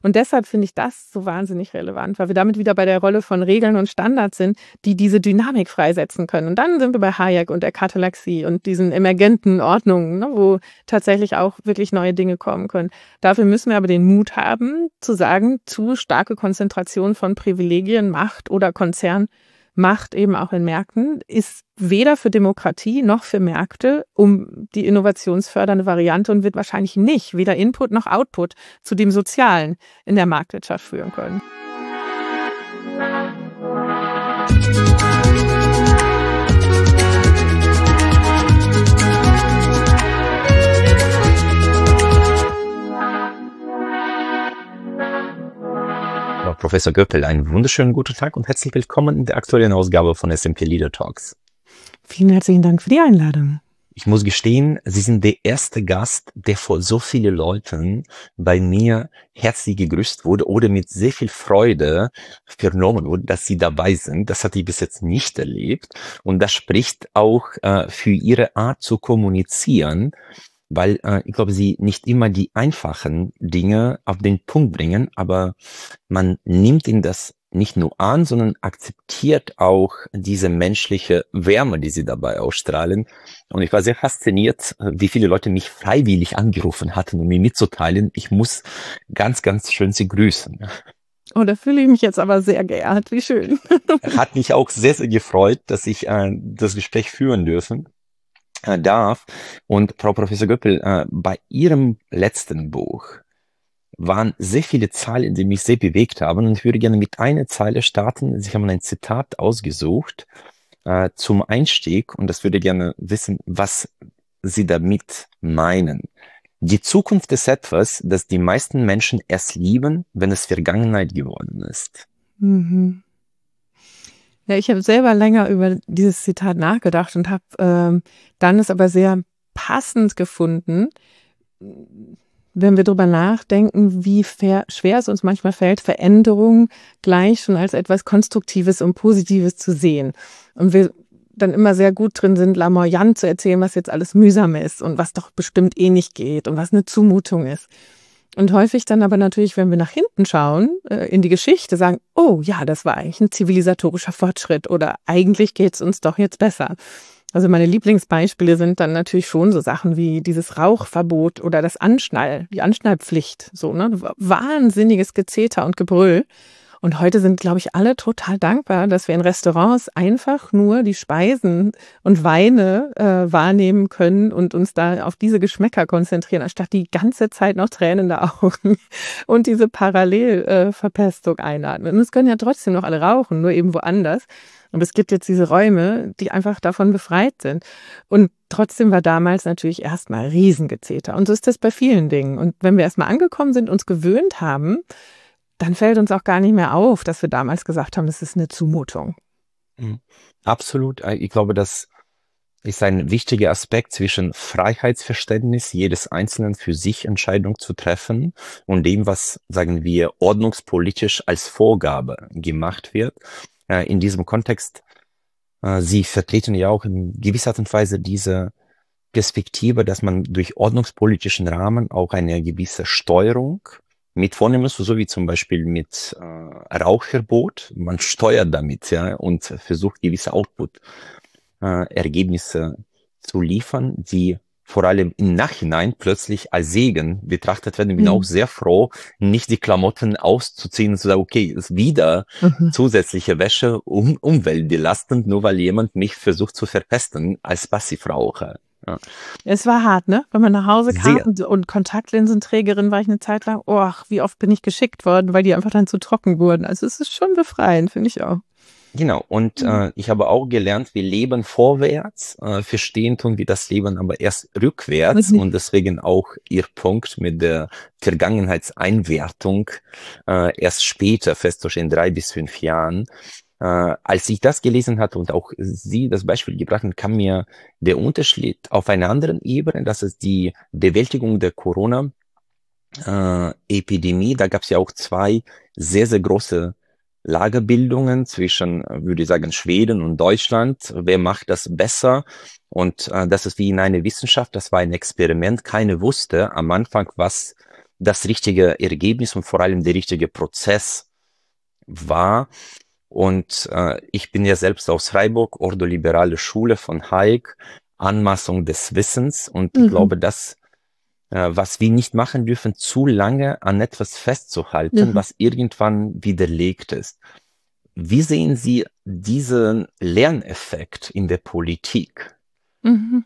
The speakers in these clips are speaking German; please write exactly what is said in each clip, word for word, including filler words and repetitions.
Und deshalb finde ich das so wahnsinnig relevant, weil wir damit wieder bei der Rolle von Regeln und Standards sind, die diese Dynamik freisetzen können. Und dann sind wir bei Hayek und der Katalaxie und diesen emergenten Ordnungen, ne, wo tatsächlich auch wirklich neue Dinge kommen können. Dafür müssen wir aber den Mut haben, zu sagen, zu starke Konzentration von Privilegien, Macht oder Konzern Macht eben auch in Märkten ist weder für Demokratie noch für Märkte um die innovationsfördernde Variante und wird wahrscheinlich nicht weder Input noch Output zu dem Sozialen in der Marktwirtschaft führen können. Professor Göppel, einen wunderschönen guten Tag und herzlich willkommen in der aktuellen Ausgabe von S and P Leader Talks. Vielen herzlichen Dank für die Einladung. Ich muss gestehen, Sie sind der erste Gast, der vor so vielen Leuten bei mir herzlich gegrüßt wurde oder mit sehr viel Freude vernommen wurde, dass Sie dabei sind. Das hatte ich bis jetzt nicht erlebt. Und das spricht auch äh, für Ihre Art zu kommunizieren, weil äh, ich glaube, Sie nicht immer die einfachen Dinge auf den Punkt bringen, aber man nimmt Ihnen das nicht nur an, sondern akzeptiert auch diese menschliche Wärme, die Sie dabei ausstrahlen. Und ich war sehr fasziniert, wie viele Leute mich freiwillig angerufen hatten, um mir mitzuteilen, ich muss ganz, ganz schön Sie grüßen. Oh, da fühle ich mich jetzt aber sehr geehrt. Wie schön. Hat mich auch sehr, sehr gefreut, dass ich äh, das Gespräch führen dürfen. darf. Und Frau Professor Göppel, äh, bei Ihrem letzten Buch waren sehr viele Zeilen, die mich sehr bewegt haben. Und ich würde gerne mit einer Zeile starten. Sie haben ein Zitat ausgesucht äh, zum Einstieg. Und das würde gerne wissen, was Sie damit meinen. Die Zukunft ist etwas, das die meisten Menschen erst lieben, wenn es Vergangenheit geworden ist. Mhm. Ja, ich habe selber länger über dieses Zitat nachgedacht und habe ähm, dann es aber sehr passend gefunden, wenn wir darüber nachdenken, wie fair, schwer es uns manchmal fällt, Veränderung gleich schon als etwas Konstruktives und Positives zu sehen. Und wir dann immer sehr gut drin sind, lamoyant zu erzählen, was jetzt alles mühsam ist und was doch bestimmt eh nicht geht und was eine Zumutung ist. Und häufig dann aber natürlich, wenn wir nach hinten schauen, in die Geschichte, sagen, oh ja, das war eigentlich ein zivilisatorischer Fortschritt oder eigentlich geht's uns doch jetzt besser. Also meine Lieblingsbeispiele sind dann natürlich schon so Sachen wie dieses Rauchverbot oder das Anschnall, die Anschnallpflicht, so, ne? Wahnsinniges Gezeter und Gebrüll. Und heute sind, glaube ich, alle total dankbar, dass wir in Restaurants einfach nur die Speisen und Weine äh, wahrnehmen können und uns da auf diese Geschmäcker konzentrieren, anstatt die ganze Zeit noch tränende Augen und diese Parallelverpestung äh, einatmen. Und es können ja trotzdem noch alle rauchen, nur eben woanders. Und es gibt jetzt diese Räume, die einfach davon befreit sind. Und trotzdem war damals natürlich erstmal Riesengezeter. Und so ist das bei vielen Dingen. Und wenn wir erstmal angekommen sind, uns gewöhnt haben, dann fällt uns auch gar nicht mehr auf, dass wir damals gesagt haben, das ist eine Zumutung. Absolut. Ich glaube, das ist ein wichtiger Aspekt zwischen Freiheitsverständnis jedes Einzelnen für sich Entscheidung zu treffen und dem, was, sagen wir, ordnungspolitisch als Vorgabe gemacht wird. In diesem Kontext, Sie vertreten ja auch in gewisser Art und Weise diese Perspektive, dass man durch ordnungspolitischen Rahmen auch eine gewisse Steuerung mit vornehmen muss, so wie zum Beispiel mit äh, Rauchverbot. Man steuert damit, ja, und versucht gewisse Output-Ergebnisse äh, zu liefern, die vor allem im Nachhinein plötzlich als Segen betrachtet werden. Ich bin mhm. auch sehr froh, nicht die Klamotten auszuziehen und zu sagen, okay, ist wieder mhm. zusätzliche Wäsche, um, umweltbelastend, nur weil jemand mich versucht zu verpesten als Passivraucher. Ja. Es war hart, ne? Wenn man nach Hause kam und, und Kontaktlinsenträgerin war ich eine Zeit lang, oh, wie oft bin ich geschickt worden, weil die einfach dann zu trocken wurden. Also es ist schon befreiend, finde ich auch. Genau, und mhm. äh, ich habe auch gelernt, wir leben vorwärts, äh, verstehen tun wir das Leben aber erst rückwärts mhm. und deswegen auch Ihr Punkt mit der Vergangenheitseinwertung äh, erst später festzustellen, drei bis fünf Jahren. Äh, als ich das gelesen hatte und auch Sie das Beispiel gebracht haben, kam mir der Unterschied auf einer anderen Ebene, das ist die Bewältigung der Corona-Epidemie. Äh, da gab es ja auch zwei sehr, sehr große Lagerbildungen zwischen, würde ich sagen, Schweden und Deutschland. Wer macht das besser? Und äh, das ist wie in einer Wissenschaft, das war ein Experiment. Keiner wusste am Anfang, was das richtige Ergebnis und vor allem der richtige Prozess war. Und äh, ich bin ja selbst aus Freiburg, ordoliberale Schule von Hayek, Anmaßung des Wissens. Und ich Mhm. glaube, das, äh, was wir nicht machen dürfen, zu lange an etwas festzuhalten, Mhm. was irgendwann widerlegt ist. Wie sehen Sie diesen Lerneffekt in der Politik? Mhm.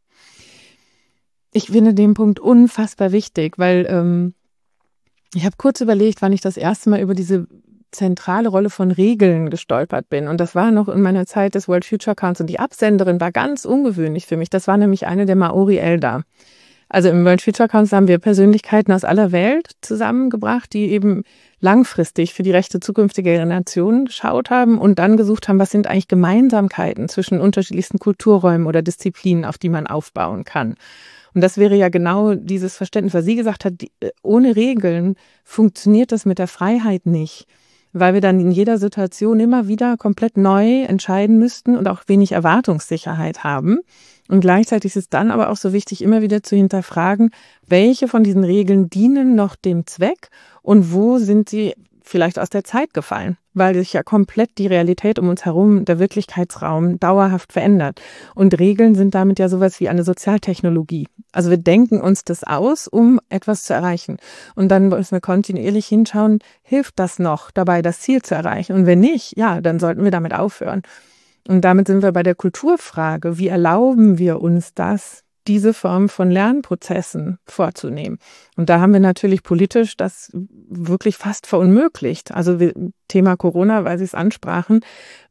Ich finde den Punkt unfassbar wichtig, weil ähm, ich habe kurz überlegt, wann ich das erste Mal über diese zentrale Rolle von Regeln gestolpert bin. Und das war noch in meiner Zeit des World Future Council. Die Absenderin war ganz ungewöhnlich für mich. Das war nämlich eine der Maori Elder. Also im World Future Council haben wir Persönlichkeiten aus aller Welt zusammengebracht, die eben langfristig für die Rechte zukünftiger Generationen geschaut haben und dann gesucht haben, was sind eigentlich Gemeinsamkeiten zwischen unterschiedlichsten Kulturräumen oder Disziplinen, auf die man aufbauen kann. Und das wäre ja genau dieses Verständnis, was sie gesagt hat, die, ohne Regeln funktioniert das mit der Freiheit nicht, weil wir dann in jeder Situation immer wieder komplett neu entscheiden müssten und auch wenig Erwartungssicherheit haben. Und gleichzeitig ist es dann aber auch so wichtig, immer wieder zu hinterfragen, welche von diesen Regeln dienen noch dem Zweck und wo sind sie vielleicht aus der Zeit gefallen, weil sich ja komplett die Realität um uns herum, der Wirklichkeitsraum dauerhaft verändert. Und Regeln sind damit ja sowas wie eine Sozialtechnologie. Also wir denken uns das aus, um etwas zu erreichen. Und dann müssen wir kontinuierlich hinschauen, hilft das noch dabei, das Ziel zu erreichen? Und wenn nicht, ja, dann sollten wir damit aufhören. Und damit sind wir bei der Kulturfrage. Wie erlauben wir uns das, diese Form von Lernprozessen vorzunehmen? Und da haben wir natürlich politisch das wirklich fast verunmöglicht. Also wir, Thema Corona, weil Sie es ansprachen,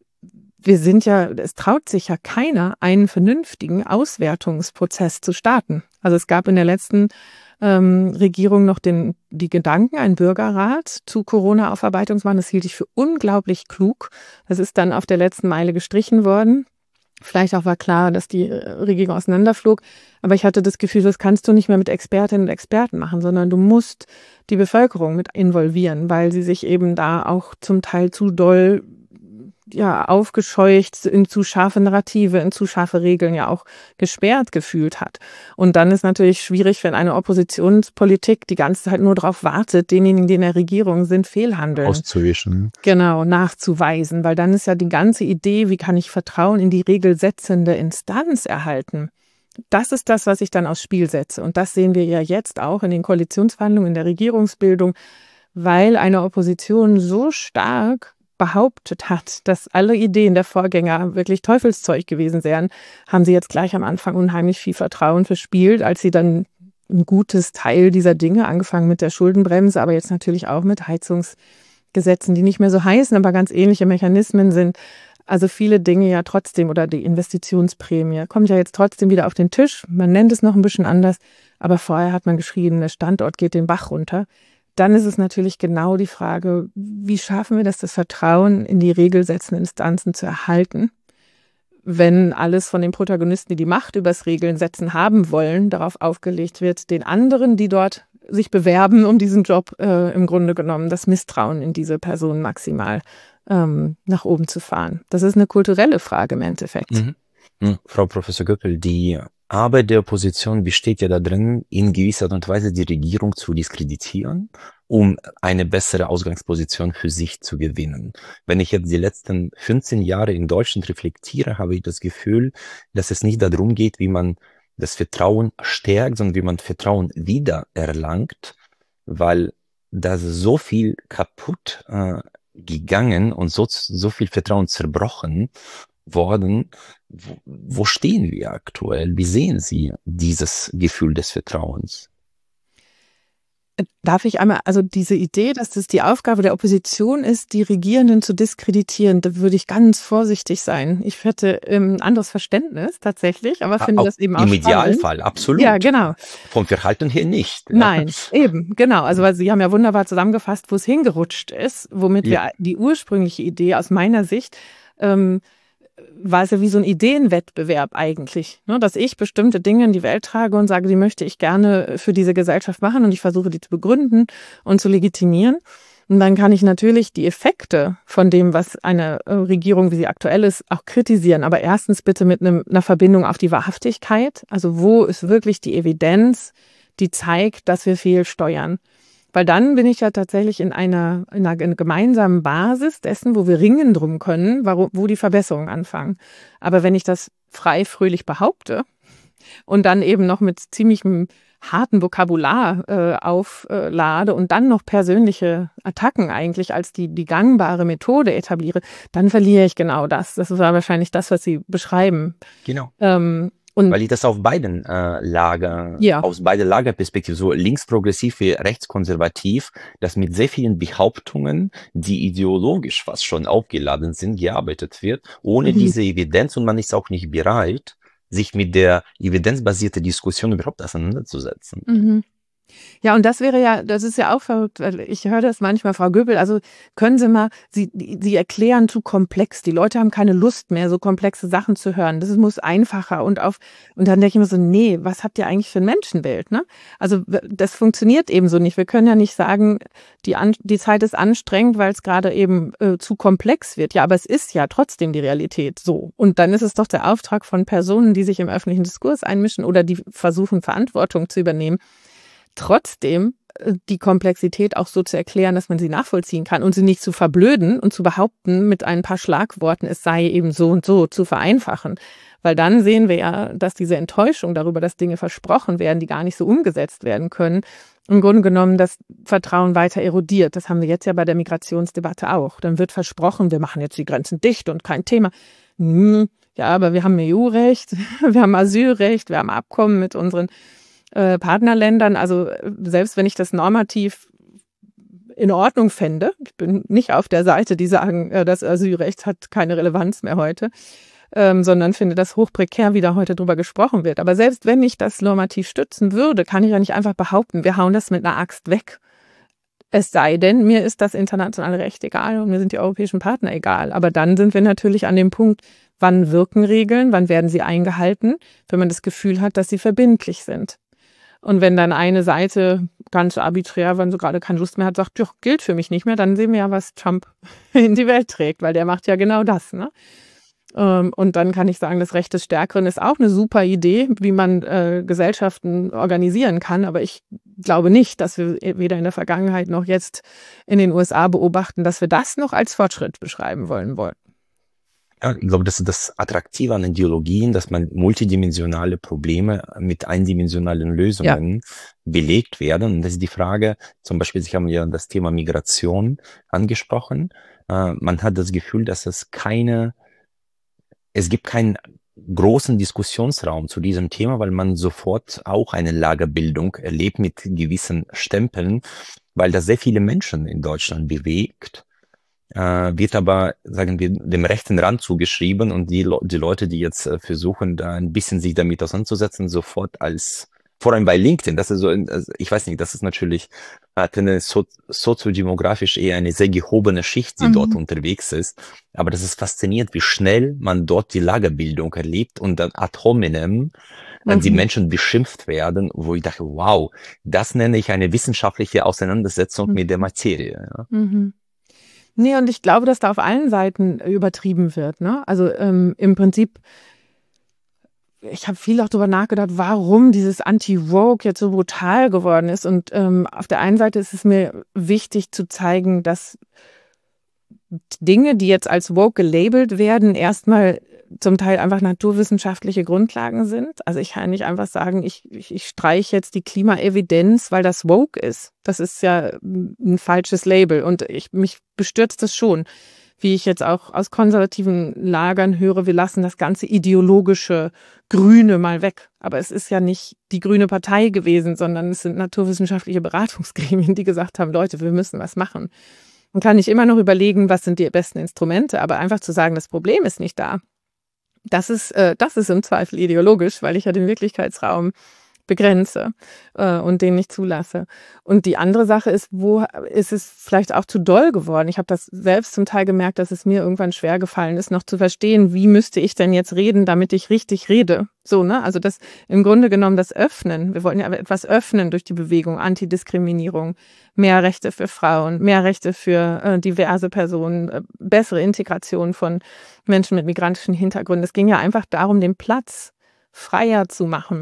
wir sind ja, es traut sich ja keiner, einen vernünftigen Auswertungsprozess zu starten. Also es gab in der letzten ähm, Regierung noch den, die Gedanken, einen Bürgerrat zu Corona-Aufarbeitung zu machen. Das hielt ich für unglaublich klug. Das ist dann auf der letzten Meile gestrichen worden. Vielleicht auch war klar, dass die Regierung auseinanderflog. Aber ich hatte das Gefühl, das kannst du nicht mehr mit Expertinnen und Experten machen, sondern du musst die Bevölkerung mit involvieren, weil sie sich eben da auch zum Teil zu doll ja aufgescheucht in zu scharfe Narrative, in zu scharfe Regeln ja auch gesperrt gefühlt hat. Und dann ist natürlich schwierig, wenn eine Oppositionspolitik die ganze Zeit nur darauf wartet, denjenigen, die in der Regierung sind, fehlhandeln. Auszuwischen. Genau, nachzuweisen, weil dann ist ja die ganze Idee, wie kann ich Vertrauen in die regelsetzende Instanz erhalten? Das ist das, was ich dann aufs Spiel setze. Und das sehen wir ja jetzt auch in den Koalitionsverhandlungen, in der Regierungsbildung, weil eine Opposition so stark behauptet hat, dass alle Ideen der Vorgänger wirklich Teufelszeug gewesen wären, haben sie jetzt gleich am Anfang unheimlich viel Vertrauen verspielt, als sie dann ein gutes Teil dieser Dinge, angefangen mit der Schuldenbremse, aber jetzt natürlich auch mit Heizungsgesetzen, die nicht mehr so heißen, aber ganz ähnliche Mechanismen sind. Also viele Dinge ja trotzdem, oder die Investitionsprämie, kommt ja jetzt trotzdem wieder auf den Tisch. Man nennt es noch ein bisschen anders, aber vorher hat man geschrieben, der Standort geht den Bach runter. Dann ist es natürlich genau die Frage, wie schaffen wir das, das Vertrauen in die regelsetzenden Instanzen zu erhalten, wenn alles von den Protagonisten, die die Macht übers Regeln setzen haben wollen, darauf aufgelegt wird, den anderen, die dort sich bewerben um diesen Job, äh, im Grunde genommen das Misstrauen in diese Person maximal ähm, nach oben zu fahren. Das ist eine kulturelle Frage im Endeffekt. Mhm. Mhm. Frau Professor Göppel, die Arbeit der Opposition besteht ja darin, in gewisser Art und Weise die Regierung zu diskreditieren, um eine bessere Ausgangsposition für sich zu gewinnen. Wenn ich jetzt die letzten fünfzehn Jahre in Deutschland reflektiere, habe ich das Gefühl, dass es nicht darum geht, wie man das Vertrauen stärkt, sondern wie man Vertrauen wieder erlangt, weil da so viel kaputt äh, gegangen und so, so viel Vertrauen zerbrochen worden. Wo, wo stehen wir aktuell? Wie sehen Sie dieses Gefühl des Vertrauens? Darf ich einmal, also diese Idee, dass das die Aufgabe der Opposition ist, die Regierenden zu diskreditieren, da würde ich ganz vorsichtig sein. Ich hätte ein anderes Verständnis tatsächlich, aber finde auch das eben auch im spannend. Idealfall, absolut. Ja, genau. Vom Verhalten her nicht. Nein, eben, genau. Also weil Sie haben ja wunderbar zusammengefasst, wo es hingerutscht ist, womit ja. wir die ursprüngliche Idee aus meiner Sicht ähm, war es ja wie so ein Ideenwettbewerb eigentlich, ne? Dass ich bestimmte Dinge in die Welt trage und sage, die möchte ich gerne für diese Gesellschaft machen und ich versuche, die zu begründen und zu legitimieren. Und dann kann ich natürlich die Effekte von dem, was eine Regierung, wie sie aktuell ist, auch kritisieren. Aber erstens bitte mit einem, einer Verbindung auf die Wahrhaftigkeit. Also wo ist wirklich die Evidenz, die zeigt, dass wir fehlsteuern. Weil dann bin ich ja tatsächlich in einer, in einer gemeinsamen Basis dessen, wo wir ringen drum können, wo, wo die Verbesserungen anfangen. Aber wenn ich das frei fröhlich behaupte und dann eben noch mit ziemlichem harten Vokabular äh, auflade und dann noch persönliche Attacken eigentlich als die, die gangbare Methode etabliere, dann verliere ich genau das. Das war wahrscheinlich das, was Sie beschreiben. Genau. Ähm, Und Weil ich das auf beiden äh, Lager, Ja. aus beiden Lagerperspektiven, so linksprogressiv wie rechtskonservativ, dass mit sehr vielen Behauptungen, die ideologisch fast schon aufgeladen sind, gearbeitet wird, ohne Mhm. diese Evidenz, und man ist auch nicht bereit, sich mit der evidenzbasierten Diskussion überhaupt auseinanderzusetzen. Mhm. Ja, und das wäre ja, das ist ja auch verrückt, weil ich höre das manchmal, Frau Göbel, also können Sie mal, Sie, Sie erklären zu komplex. Die Leute haben keine Lust mehr, so komplexe Sachen zu hören. Das muss einfacher und auf, und dann denke ich mir so, nee, was habt ihr eigentlich für ein Menschenbild, ne? Also das funktioniert eben so nicht. Wir können ja nicht sagen, die, An die Zeit ist anstrengend, weil es gerade eben äh, zu komplex wird. Ja, aber es ist ja trotzdem die Realität so. Und dann ist es doch der Auftrag von Personen, die sich im öffentlichen Diskurs einmischen oder die versuchen, Verantwortung zu übernehmen, trotzdem die Komplexität auch so zu erklären, dass man sie nachvollziehen kann und sie nicht zu verblöden und zu behaupten mit ein paar Schlagworten, es sei eben so und so zu vereinfachen. Weil dann sehen wir ja, dass diese Enttäuschung darüber, dass Dinge versprochen werden, die gar nicht so umgesetzt werden können, im Grunde genommen das Vertrauen weiter erodiert. Das haben wir jetzt ja bei der Migrationsdebatte auch. Dann wird versprochen, wir machen jetzt die Grenzen dicht und kein Thema. Hm, ja, aber wir haben E U-Recht, wir haben Asylrecht, wir haben Abkommen mit unseren Äh, Partnerländern, also selbst wenn ich das normativ in Ordnung fände, ich bin nicht auf der Seite, die sagen, äh, das Asylrecht hat keine Relevanz mehr heute, ähm, sondern finde das hochprekär, wie da heute drüber gesprochen wird. Aber selbst wenn ich das normativ stützen würde, kann ich ja nicht einfach behaupten, wir hauen das mit einer Axt weg. Es sei denn, mir ist das internationale Recht egal und mir sind die europäischen Partner egal. Aber dann sind wir natürlich an dem Punkt, wann wirken Regeln, wann werden sie eingehalten, wenn man das Gefühl hat, dass sie verbindlich sind. Und wenn dann eine Seite ganz arbiträr, wenn sie gerade keine Lust mehr hat, sagt, ja, gilt für mich nicht mehr, dann sehen wir ja, was Trump in die Welt trägt, weil der macht ja genau das, ne? Und dann kann ich sagen, das Recht des Stärkeren ist auch eine super Idee, wie man äh, Gesellschaften organisieren kann. Aber ich glaube nicht, dass wir weder in der Vergangenheit noch jetzt in den U S A beobachten, dass wir das noch als Fortschritt beschreiben wollen wollten. Ja, ich glaube, das ist das Attraktive an Ideologien, dass man multidimensionale Probleme mit eindimensionalen Lösungen ja. belegt werden. Und das ist die Frage, zum Beispiel, Sie haben ja das Thema Migration angesprochen. Äh, man hat das Gefühl, dass es keine, es gibt keinen großen Diskussionsraum zu diesem Thema, weil man sofort auch eine Lagerbildung erlebt mit gewissen Stempeln, weil das sehr viele Menschen in Deutschland bewegt. Äh, wird aber, sagen wir, dem rechten Rand zugeschrieben und die, Le die Leute, die jetzt äh, versuchen, da ein bisschen sich damit auseinanderzusetzen, sofort als, vor allem bei LinkedIn, das ist so, also ich weiß nicht, das ist natürlich, hat eine so soziodemografisch eher eine sehr gehobene Schicht, die mhm. dort unterwegs ist, aber das ist faszinierend, wie schnell man dort die Lagerbildung erlebt und dann ad hominem mhm. die Menschen beschimpft werden, wo ich dachte, wow, das nenne ich eine wissenschaftliche Auseinandersetzung mhm. mit der Materie. Ja. Mhm. Nee, und ich glaube, dass da auf allen Seiten übertrieben wird, ne? Also ähm, im Prinzip, ich habe viel auch darüber nachgedacht, warum dieses Anti-Woke jetzt so brutal geworden ist. Und ähm, auf der einen Seite ist es mir wichtig zu zeigen, dass Dinge, die jetzt als Woke gelabelt werden, erstmal zum Teil einfach naturwissenschaftliche Grundlagen sind. Also ich kann nicht einfach sagen, ich, ich, ich streiche jetzt die Klimaevidenz, weil das Woke ist. Das ist ja ein falsches Label und ich, mich bestürzt das schon, wie ich jetzt auch aus konservativen Lagern höre, wir lassen das ganze ideologische Grüne mal weg. Aber es ist ja nicht die Grüne Partei gewesen, sondern es sind naturwissenschaftliche Beratungsgremien, die gesagt haben, Leute, wir müssen was machen. Man kann nicht immer noch überlegen, was sind die besten Instrumente, aber einfach zu sagen, das Problem ist nicht da. Das ist, äh, das ist im Zweifel ideologisch, weil ich ja den Wirklichkeitsraum begrenze äh, und den nicht zulasse. Und die andere Sache ist, wo ist es vielleicht auch zu doll geworden? Ich habe das selbst zum Teil gemerkt, dass es mir irgendwann schwer gefallen ist, noch zu verstehen, wie müsste ich denn jetzt reden, damit ich richtig rede. So, ne? Also das im Grunde genommen das Öffnen. Wir wollten ja etwas öffnen durch die Bewegung, Antidiskriminierung, mehr Rechte für Frauen, mehr Rechte für äh, diverse Personen, äh, bessere Integration von Menschen mit migrantischen Hintergründen. Es ging ja einfach darum, den Platz freier zu machen.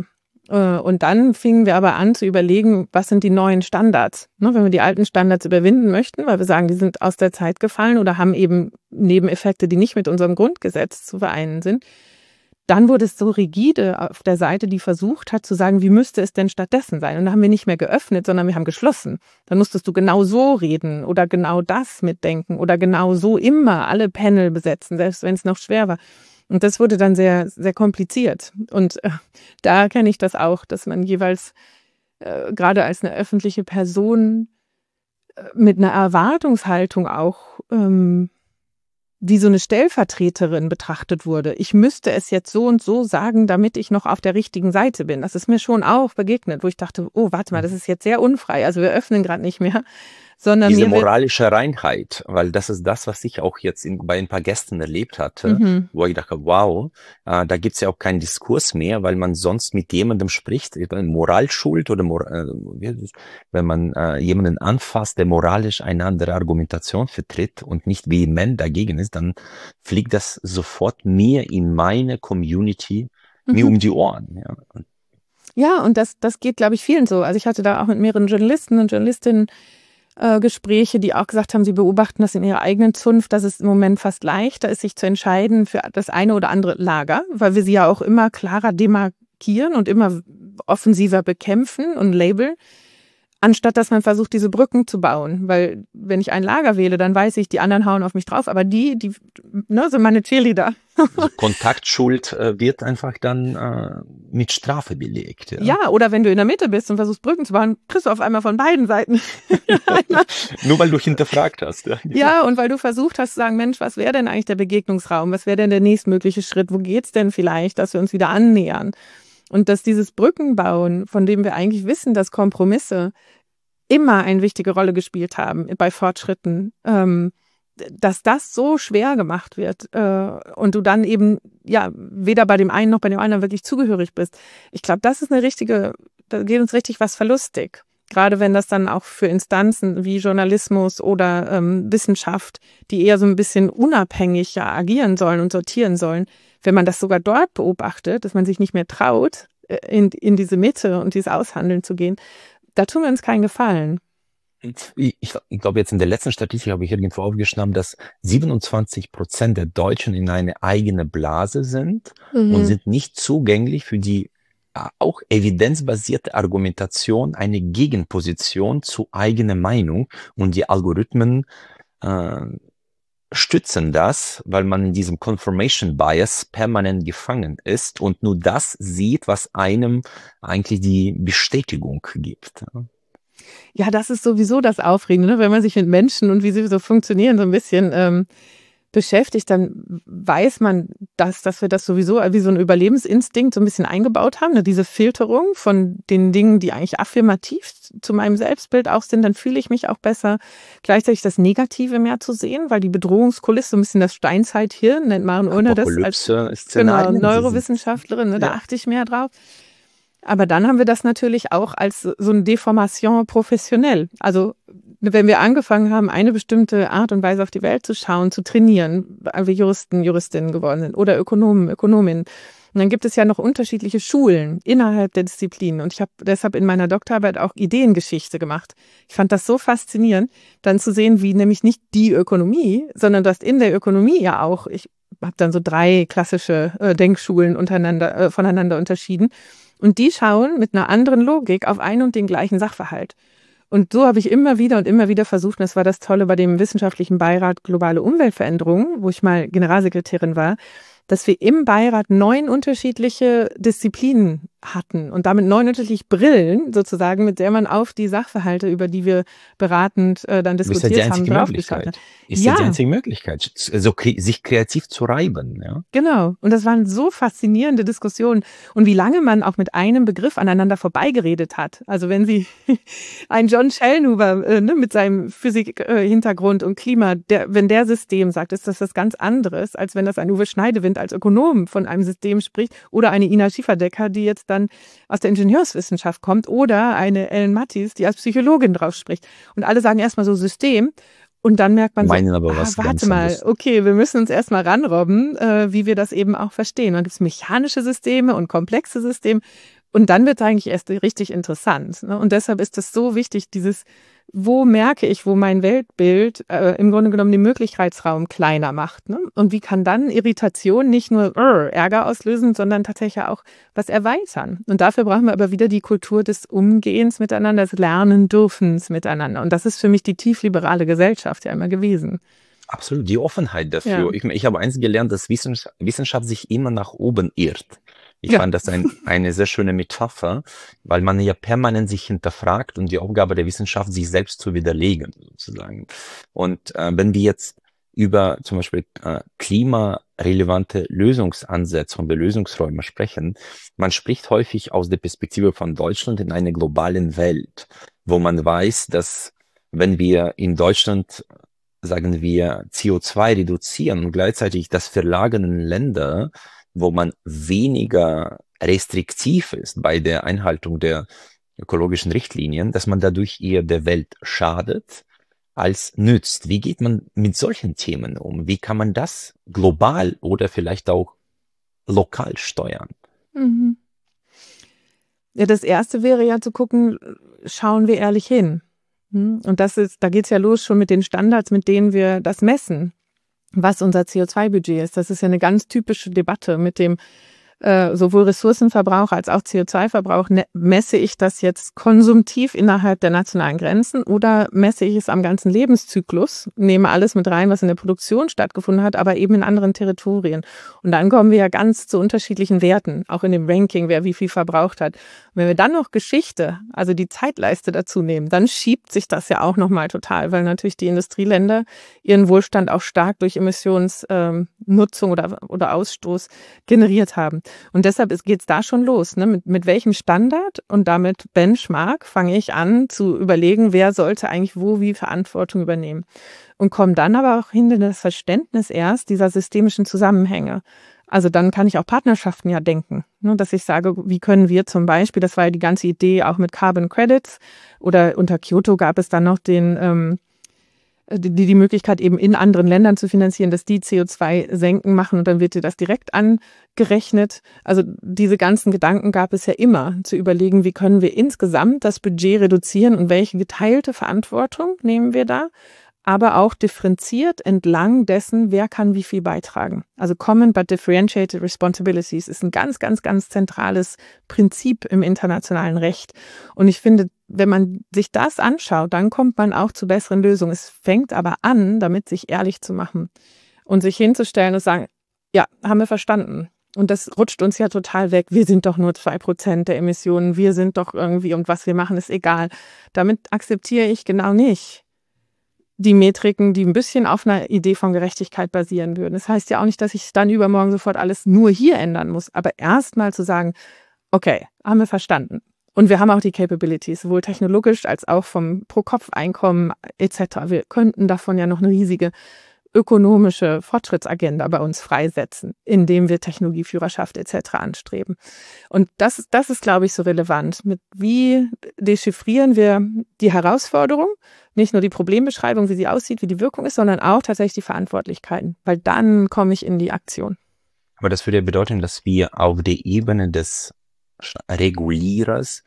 Und dann fingen wir aber an zu überlegen, was sind die neuen Standards? Wenn wir die alten Standards überwinden möchten, weil wir sagen, die sind aus der Zeit gefallen oder haben eben Nebeneffekte, die nicht mit unserem Grundgesetz zu vereinen sind, dann wurde es so rigide auf der Seite, die versucht hat zu sagen, wie müsste es denn stattdessen sein? Und da haben wir nicht mehr geöffnet, sondern wir haben geschlossen. Dann musstest du genau so reden oder genau das mitdenken oder genau so immer alle Panel besetzen, selbst wenn es noch schwer war. Und das wurde dann sehr, sehr kompliziert. Und äh, da kenne ich das auch, dass man jeweils äh, gerade als eine öffentliche Person äh, mit einer Erwartungshaltung auch ähm, wie so eine Stellvertreterin betrachtet wurde. Ich müsste es jetzt so und so sagen, damit ich noch auf der richtigen Seite bin. Das ist mir schon auch begegnet, wo ich dachte, oh, warte mal, das ist jetzt sehr unfrei. Also wir öffnen gerade nicht mehr. Sondern Diese mir moralische Reinheit, weil das ist das, was ich auch jetzt in, bei ein paar Gästen erlebt hatte, Mhm. wo ich dachte, wow, äh, da gibt's ja auch keinen Diskurs mehr, weil man sonst mit jemandem spricht, Moralschuld oder Mor äh, wie ist es? Wenn man äh, jemanden anfasst, der moralisch eine andere Argumentation vertritt und nicht vehement dagegen ist, dann fliegt das sofort mir in meine Community mir Mhm. um die Ohren. Ja, Ja, und das, das geht, glaube ich, vielen so. Also ich hatte da auch mit mehreren Journalisten und Journalistinnen äh, Gespräche, die auch gesagt haben, sie beobachten das in ihrer eigenen Zunft, dass es im Moment fast leichter ist, sich zu entscheiden für das eine oder andere Lager, weil wir sie ja auch immer klarer demarkieren und immer offensiver bekämpfen und labeln, anstatt dass man versucht, diese Brücken zu bauen. Weil wenn ich ein Lager wähle, dann weiß ich, die anderen hauen auf mich drauf, aber die, die ne, sind meine Cheerleader. also Kontaktschuld äh, wird einfach dann äh, mit Strafe belegt. Ja. Ja, oder wenn du in der Mitte bist und versuchst, Brücken zu bauen, kriegst du auf einmal von beiden Seiten. Nur weil du hinterfragt hast. Ja, Ja, und weil du versucht hast zu sagen, Mensch, was wäre denn eigentlich der Begegnungsraum? Was wäre denn der nächstmögliche Schritt? Wo geht's denn vielleicht, dass wir uns wieder annähern? Und dass dieses Brückenbauen, von dem wir eigentlich wissen, dass Kompromisse immer eine wichtige Rolle gespielt haben bei Fortschritten, ähm, dass das so schwer gemacht wird äh, und du dann eben ja weder bei dem einen noch bei dem anderen wirklich zugehörig bist. Ich glaube, das ist eine richtige, da geht uns richtig was verlustig. Gerade wenn das dann auch für Instanzen wie Journalismus oder ähm, Wissenschaft, die eher so ein bisschen unabhängig ja, agieren sollen und sortieren sollen, wenn man das sogar dort beobachtet, dass man sich nicht mehr traut, in, in diese Mitte und dieses Aushandeln zu gehen, da tun wir uns keinen Gefallen. Ich, ich, ich glaube, jetzt in der letzten Statistik habe ich irgendwo aufgeschrieben, dass siebenundzwanzig Prozent der Deutschen in eine eigene Blase sind Mhm. und sind nicht zugänglich für die äh, auch evidenzbasierte Argumentation, eine Gegenposition zu eigener Meinung. Und die Algorithmen äh, stützen das, weil man in diesem Confirmation Bias permanent gefangen ist und nur das sieht, was einem eigentlich die Bestätigung gibt. Ja, das ist sowieso das Aufregende, ne? Wenn man sich mit Menschen und wie sie so funktionieren so ein bisschen ähm, beschäftigt, dann weiß man, dass, dass wir das sowieso wie so ein Überlebensinstinkt so ein bisschen eingebaut haben, ne? Diese Filterung von den Dingen, die eigentlich affirmativ zu meinem Selbstbild auch sind, dann fühle ich mich auch besser. Gleichzeitig das Negative mehr zu sehen, weil die Bedrohungskulisse, so ein bisschen das Steinzeithirn, nennt Maren Urner das als genau, Neurowissenschaftlerin, ne? Da Ja. achte ich mehr drauf. Aber dann haben wir das natürlich auch als so eine Deformation professionell. Also wenn wir angefangen haben, eine bestimmte Art und Weise auf die Welt zu schauen, zu trainieren, weil wir Juristen, Juristinnen geworden sind oder Ökonomen, Ökonominnen. Und dann gibt es ja noch unterschiedliche Schulen innerhalb der Disziplinen. Und ich habe deshalb in meiner Doktorarbeit auch Ideengeschichte gemacht. Ich fand das so faszinierend, dann zu sehen, wie nämlich nicht die Ökonomie, sondern du hast in der Ökonomie ja auch, ich habe dann so drei klassische äh, Denkschulen untereinander, äh, voneinander unterschieden. Und die schauen mit einer anderen Logik auf einen und den gleichen Sachverhalt. Und so habe ich immer wieder und immer wieder versucht, und das war das Tolle bei dem wissenschaftlichen Beirat Globale Umweltveränderungen, wo ich mal Generalsekretärin war, dass wir im Beirat neun unterschiedliche Disziplinen hatten und damit neun unterschiedliche Brillen sozusagen, mit der man auf die Sachverhalte, über die wir beratend äh, dann diskutiert ist ja die haben, einzige draufgeschaut hat. Ist ja die einzige Möglichkeit, so kre sich kreativ zu reiben. Ja? Genau. Und das waren so faszinierende Diskussionen. Und wie lange man auch mit einem Begriff aneinander vorbeigeredet hat. Also wenn Sie ein John Schellnhuber äh, ne, mit seinem Physik-Hintergrund äh, und Klima, der, wenn der System sagt, ist das was ganz anderes, als wenn das ein Uwe Schneidewind als Ökonom von einem System spricht oder eine Ina Schieferdecker, die jetzt dann aus der Ingenieurswissenschaft kommt oder eine Ellen Mattis, die als Psychologin drauf spricht. Und alle sagen erstmal so System. Und dann merkt man Meinen so, aber ah, was warte ganz mal, anderes. okay, wir müssen uns erstmal ranrobben, äh, wie wir das eben auch verstehen. Dann gibt es mechanische Systeme und komplexe Systeme. Und dann wird es eigentlich erst richtig interessant. Ne? Und deshalb ist es so wichtig, dieses, wo merke ich, wo mein Weltbild äh, im Grunde genommen den Möglichkeitsraum kleiner macht. Ne? Und wie kann dann Irritation nicht nur uh, Ärger auslösen, sondern tatsächlich auch was erweitern. Und dafür brauchen wir aber wieder die Kultur des Umgehens miteinander, des Lernen-Dürfens miteinander. Und das ist für mich die tiefliberale Gesellschaft ja immer gewesen. Absolut, die Offenheit dafür. Ja. Ich, ich habe eins gelernt, dass Wissenschaft, Wissenschaft sich immer nach oben irrt. Ich Ja. fand das ein, eine sehr schöne Metapher, weil man ja permanent sich hinterfragt und die Aufgabe der Wissenschaft, sich selbst zu widerlegen, sozusagen. Und äh, wenn wir jetzt über zum Beispiel äh, klimarelevante Lösungsansätze und Lösungsräume sprechen, man spricht häufig aus der Perspektive von Deutschland in einer globalen Welt, wo man weiß, dass wenn wir in Deutschland, sagen wir, C O zwei reduzieren und gleichzeitig das verlagern in Länder, wo man weniger restriktiv ist bei der Einhaltung der ökologischen Richtlinien, dass man dadurch eher der Welt schadet als nützt. Wie geht man mit solchen Themen um? Wie kann man das global oder vielleicht auch lokal steuern? Mhm. Ja, das Erste wäre ja zu gucken, schauen wir ehrlich hin. Und das ist, da geht's ja los schon mit den Standards, mit denen wir das messen, was unser C O zwei Budget ist. Das ist ja eine ganz typische Debatte mit dem äh, sowohl Ressourcenverbrauch als auch C O zwei Verbrauch. Ne, messe ich das jetzt konsumtiv innerhalb der nationalen Grenzen oder messe ich es am ganzen Lebenszyklus, nehme alles mit rein, was in der Produktion stattgefunden hat, aber eben in anderen Territorien. Und dann kommen wir ja ganz zu unterschiedlichen Werten, auch in dem Ranking, wer wie viel verbraucht hat. Und wenn wir dann noch Geschichte, also die Zeitleiste dazu nehmen, dann schiebt sich das ja auch nochmal total, weil natürlich die Industrieländer ihren Wohlstand auch stark durch Emissionsnutzung ähm, oder, oder Ausstoß generiert haben. Und deshalb geht es da schon los. Ne? Mit, mit welchem Standard und damit Benchmark fange ich an zu überlegen, wer sollte eigentlich wo wie Verantwortung übernehmen. Und komme dann aber auch hin in das Verständnis erst dieser systemischen Zusammenhänge. Also dann kann ich auch Partnerschaften ja denken, ne? Dass ich sage, wie können wir zum Beispiel, das war ja die ganze Idee auch mit Carbon Credits oder unter Kyoto gab es dann noch den ähm, Die, die Möglichkeit eben in anderen Ländern zu finanzieren, dass die C O zwei senken machen und dann wird dir das direkt angerechnet. Also diese ganzen Gedanken gab es ja immer, zu überlegen, wie können wir insgesamt das Budget reduzieren und welche geteilte Verantwortung nehmen wir da, aber auch differenziert entlang dessen, wer kann wie viel beitragen. Also Common but Differentiated Responsibilities ist ein ganz, ganz, ganz zentrales Prinzip im internationalen Recht. Und ich finde, wenn man sich das anschaut, dann kommt man auch zu besseren Lösungen. Es fängt aber an, damit sich ehrlich zu machen und sich hinzustellen und sagen, ja, haben wir verstanden. Und das rutscht uns ja total weg. Wir sind doch nur zwei Prozent der Emissionen. Wir sind doch irgendwie, und was wir machen, ist egal. Damit akzeptiere ich genau nicht die Metriken, die ein bisschen auf einer Idee von Gerechtigkeit basieren würden. Das heißt ja auch nicht, dass ich dann übermorgen sofort alles nur hier ändern muss. Aber erstmal zu sagen, okay, haben wir verstanden. Und wir haben auch die Capabilities, sowohl technologisch als auch vom Pro-Kopf-Einkommen et cetera. Wir könnten davon ja noch eine riesige ökonomische Fortschrittsagenda bei uns freisetzen, indem wir Technologieführerschaft et cetera anstreben. Und das, das ist, glaube ich, so relevant. Mit wie dechiffrieren wir die Herausforderung, nicht nur die Problembeschreibung, wie sie aussieht, wie die Wirkung ist, sondern auch tatsächlich die Verantwortlichkeiten, weil dann komme ich in die Aktion. Aber das würde ja bedeuten, dass wir auf der Ebene des Regulierers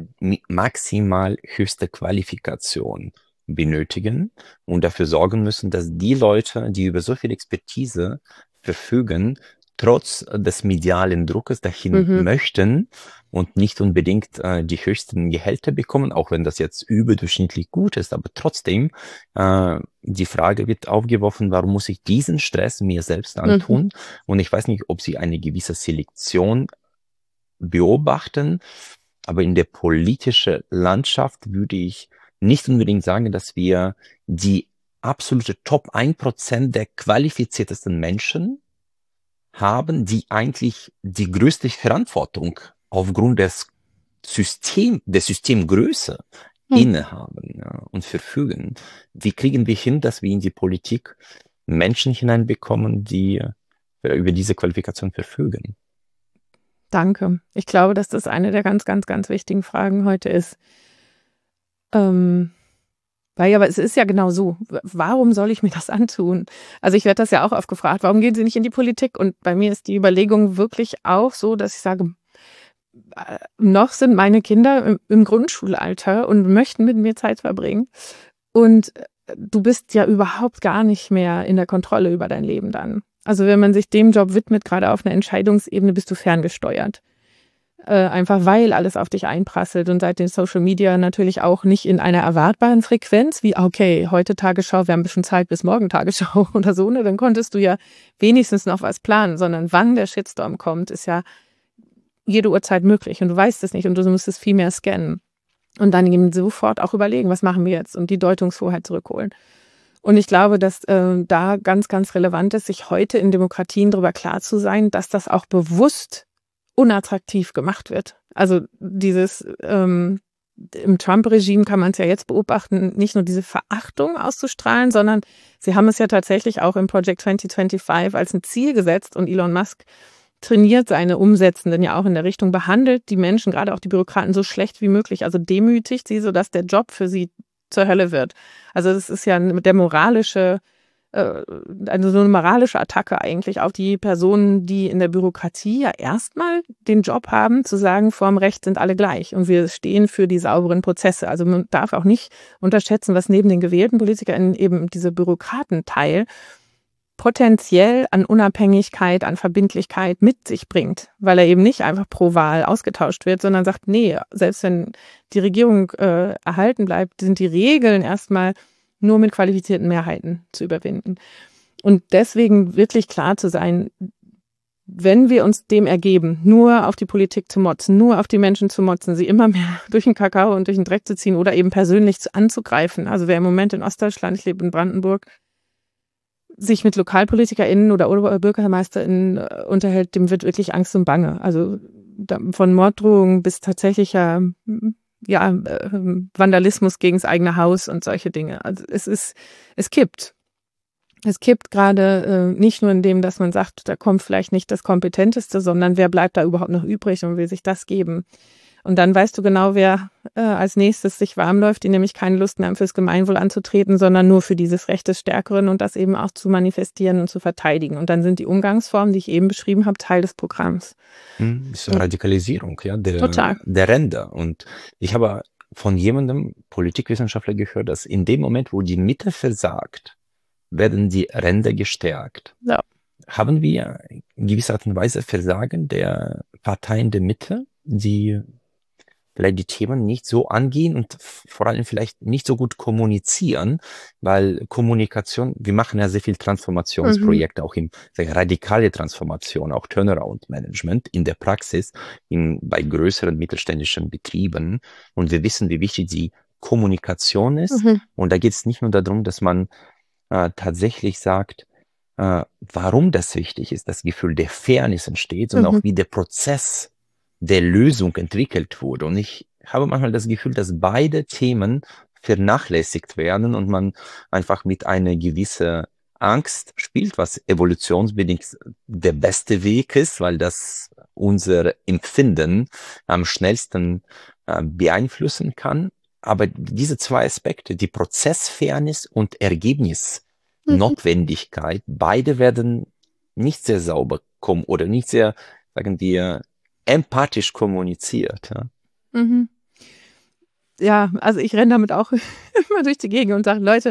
maximal höchste Qualifikation benötigen und dafür sorgen müssen, dass die Leute, die über so viel Expertise verfügen, trotz des medialen Druckes dahin mhm. möchten und nicht unbedingt äh, die höchsten Gehälter bekommen, auch wenn das jetzt überdurchschnittlich gut ist, aber trotzdem äh, die Frage wird aufgeworfen, warum muss ich diesen Stress mir selbst antun? Mhm. Und ich weiß nicht, ob sie eine gewisse Selektion beobachten, aber in der politischen Landschaft würde ich nicht unbedingt sagen, dass wir die absolute Top ein Prozent der qualifiziertesten Menschen haben, die eigentlich die größte Verantwortung aufgrund des System, der Systemgröße hm. innehaben ja, und verfügen. Wie kriegen wir hin, dass wir in die Politik Menschen hineinbekommen, die über diese Qualifikation verfügen? Danke. Ich glaube, dass das eine der ganz, ganz, ganz wichtigen Fragen heute ist. Ähm, weil aber es ist ja genau so. Warum soll ich mir das antun? Also ich werde das ja auch oft gefragt, warum gehen Sie nicht in die Politik? Und bei mir ist die Überlegung wirklich auch so, dass ich sage, äh, noch sind meine Kinder im, im Grundschulalter und möchten mit mir Zeit verbringen. Und du bist ja überhaupt gar nicht mehr in der Kontrolle über dein Leben dann. Also wenn man sich dem Job widmet, gerade auf einer Entscheidungsebene, bist du ferngesteuert. Äh, einfach weil alles auf dich einprasselt und seit den Social Media natürlich auch nicht in einer erwartbaren Frequenz, wie okay, heute Tagesschau, wir haben ein bisschen Zeit bis morgen Tagesschau oder so, ne? Dann konntest du ja wenigstens noch was planen, sondern wann der Shitstorm kommt, ist ja jede Uhrzeit möglich und du weißt es nicht und du musst es viel mehr scannen. Und dann eben sofort auch überlegen, was machen wir jetzt und die Deutungshoheit zurückholen. Und ich glaube, dass äh, da ganz, ganz relevant ist, sich heute in Demokratien darüber klar zu sein, dass das auch bewusst unattraktiv gemacht wird. Also dieses, ähm, im Trump-Regime kann man es ja jetzt beobachten, nicht nur diese Verachtung auszustrahlen, sondern sie haben es ja tatsächlich auch im Project zwanzig fünfundzwanzig als ein Ziel gesetzt und Elon Musk trainiert seine Umsetzenden ja auch in der Richtung, behandelt die Menschen, gerade auch die Bürokraten, so schlecht wie möglich, also demütigt sie, sodass der Job für sie zur Hölle wird. Also das ist ja der moralische, äh, eine so eine moralische Attacke eigentlich auf die Personen, die in der Bürokratie ja erstmal den Job haben, zu sagen, vorm Recht sind alle gleich und wir stehen für die sauberen Prozesse. Also man darf auch nicht unterschätzen, was neben den gewählten PolitikerInnen eben diese Bürokratenteil potenziell an Unabhängigkeit, an Verbindlichkeit mit sich bringt, weil er eben nicht einfach pro Wahl ausgetauscht wird, sondern sagt, nee, selbst wenn die Regierung äh, erhalten bleibt, sind die Regeln erstmal nur mit qualifizierten Mehrheiten zu überwinden. Und deswegen wirklich klar zu sein, wenn wir uns dem ergeben, nur auf die Politik zu motzen, nur auf die Menschen zu motzen, sie immer mehr durch den Kakao und durch den Dreck zu ziehen oder eben persönlich anzugreifen. Also wer im Moment in Ostdeutschland, ich lebe in Brandenburg, sich mit LokalpolitikerInnen oder BürgermeisterInnen unterhält, dem wird wirklich Angst und Bange. Also von Morddrohungen bis tatsächlicher ja, Vandalismus gegen das eigene Haus und solche Dinge. Also es ist, es kippt. Es kippt gerade äh, nicht nur in dem, dass man sagt, da kommt vielleicht nicht das Kompetenteste, sondern wer bleibt da überhaupt noch übrig und will sich das geben. Und dann weißt du genau, wer äh, als nächstes sich warm läuft, die nämlich keine Lust mehr haben, fürs Gemeinwohl anzutreten, sondern nur für dieses Recht des Stärkeren und das eben auch zu manifestieren und zu verteidigen. Und dann sind die Umgangsformen, die ich eben beschrieben habe, Teil des Programms. Das ist eine Radikalisierung, ja, der, Total. der Ränder. Und ich habe von jemandem, Politikwissenschaftler, gehört, dass in dem Moment, wo die Mitte versagt, werden die Ränder gestärkt. Ja. Haben wir in gewisser Art und Weise Versagen der Parteien der Mitte, die vielleicht die Themen nicht so angehen und vor allem vielleicht nicht so gut kommunizieren, weil Kommunikation, wir machen ja sehr viel Transformationsprojekte, mhm. auch im sehr radikale Transformation, auch Turnaround-Management in der Praxis, in, bei größeren mittelständischen Betrieben. Und wir wissen, wie wichtig die Kommunikation ist. Mhm. Und da geht es nicht nur darum, dass man äh, tatsächlich sagt, äh, warum das wichtig ist, das Gefühl der Fairness entsteht, sondern mhm. auch wie der Prozess der Lösung entwickelt wurde. Und ich habe manchmal das Gefühl, dass beide Themen vernachlässigt werden und man einfach mit einer gewissen Angst spielt, was evolutionsbedingt der beste Weg ist, weil das unser Empfinden am schnellsten äh, beeinflussen kann. Aber diese zwei Aspekte, die Prozessfairness und Ergebnisnotwendigkeit, mhm. beide werden nicht sehr sauber kommen oder nicht sehr, sagen wir, empathisch kommuniziert. Ja, mhm. ja, also ich renne damit auch immer durch die Gegend und sage, Leute,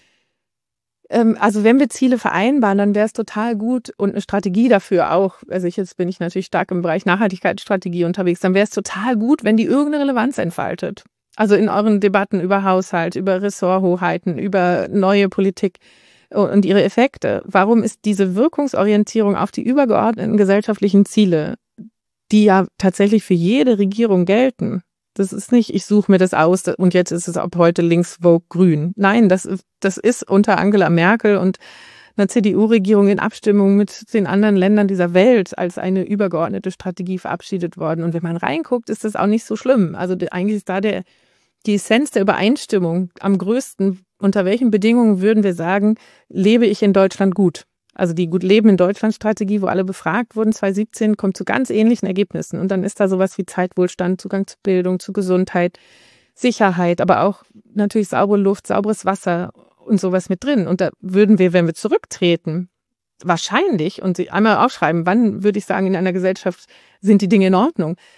ähm, also wenn wir Ziele vereinbaren, dann wäre es total gut und eine Strategie dafür auch, also ich, jetzt bin ich natürlich stark im Bereich Nachhaltigkeitsstrategie unterwegs, dann wäre es total gut, wenn die irgendeine Relevanz entfaltet. Also in euren Debatten über Haushalt, über Ressorthoheiten, über neue Politik und ihre Effekte. Warum ist diese Wirkungsorientierung auf die übergeordneten gesellschaftlichen Ziele, die ja tatsächlich für jede Regierung gelten. Das ist nicht, ich suche mir das aus und jetzt ist es ab heute links, Vogue, grün. Nein, das, das ist unter Angela Merkel und einer C D U-Regierung in Abstimmung mit den anderen Ländern dieser Welt als eine übergeordnete Strategie verabschiedet worden. Und wenn man reinguckt, ist das auch nicht so schlimm. Also eigentlich ist da der, die Essenz der Übereinstimmung am größten. Unter welchen Bedingungen würden wir sagen, lebe ich in Deutschland gut? Also die Gut Leben in Deutschland-Strategie, wo alle befragt wurden, zwanzig siebzehn, kommt zu ganz ähnlichen Ergebnissen. Und dann ist da sowas wie Zeitwohlstand, Zugang zu Bildung, zu Gesundheit, Sicherheit, aber auch natürlich saubere Luft, sauberes Wasser und sowas mit drin. Und da würden wir, wenn wir zurücktreten, wahrscheinlich, und Sie einmal aufschreiben, wann würde ich sagen, in einer Gesellschaft sind die Dinge in Ordnung,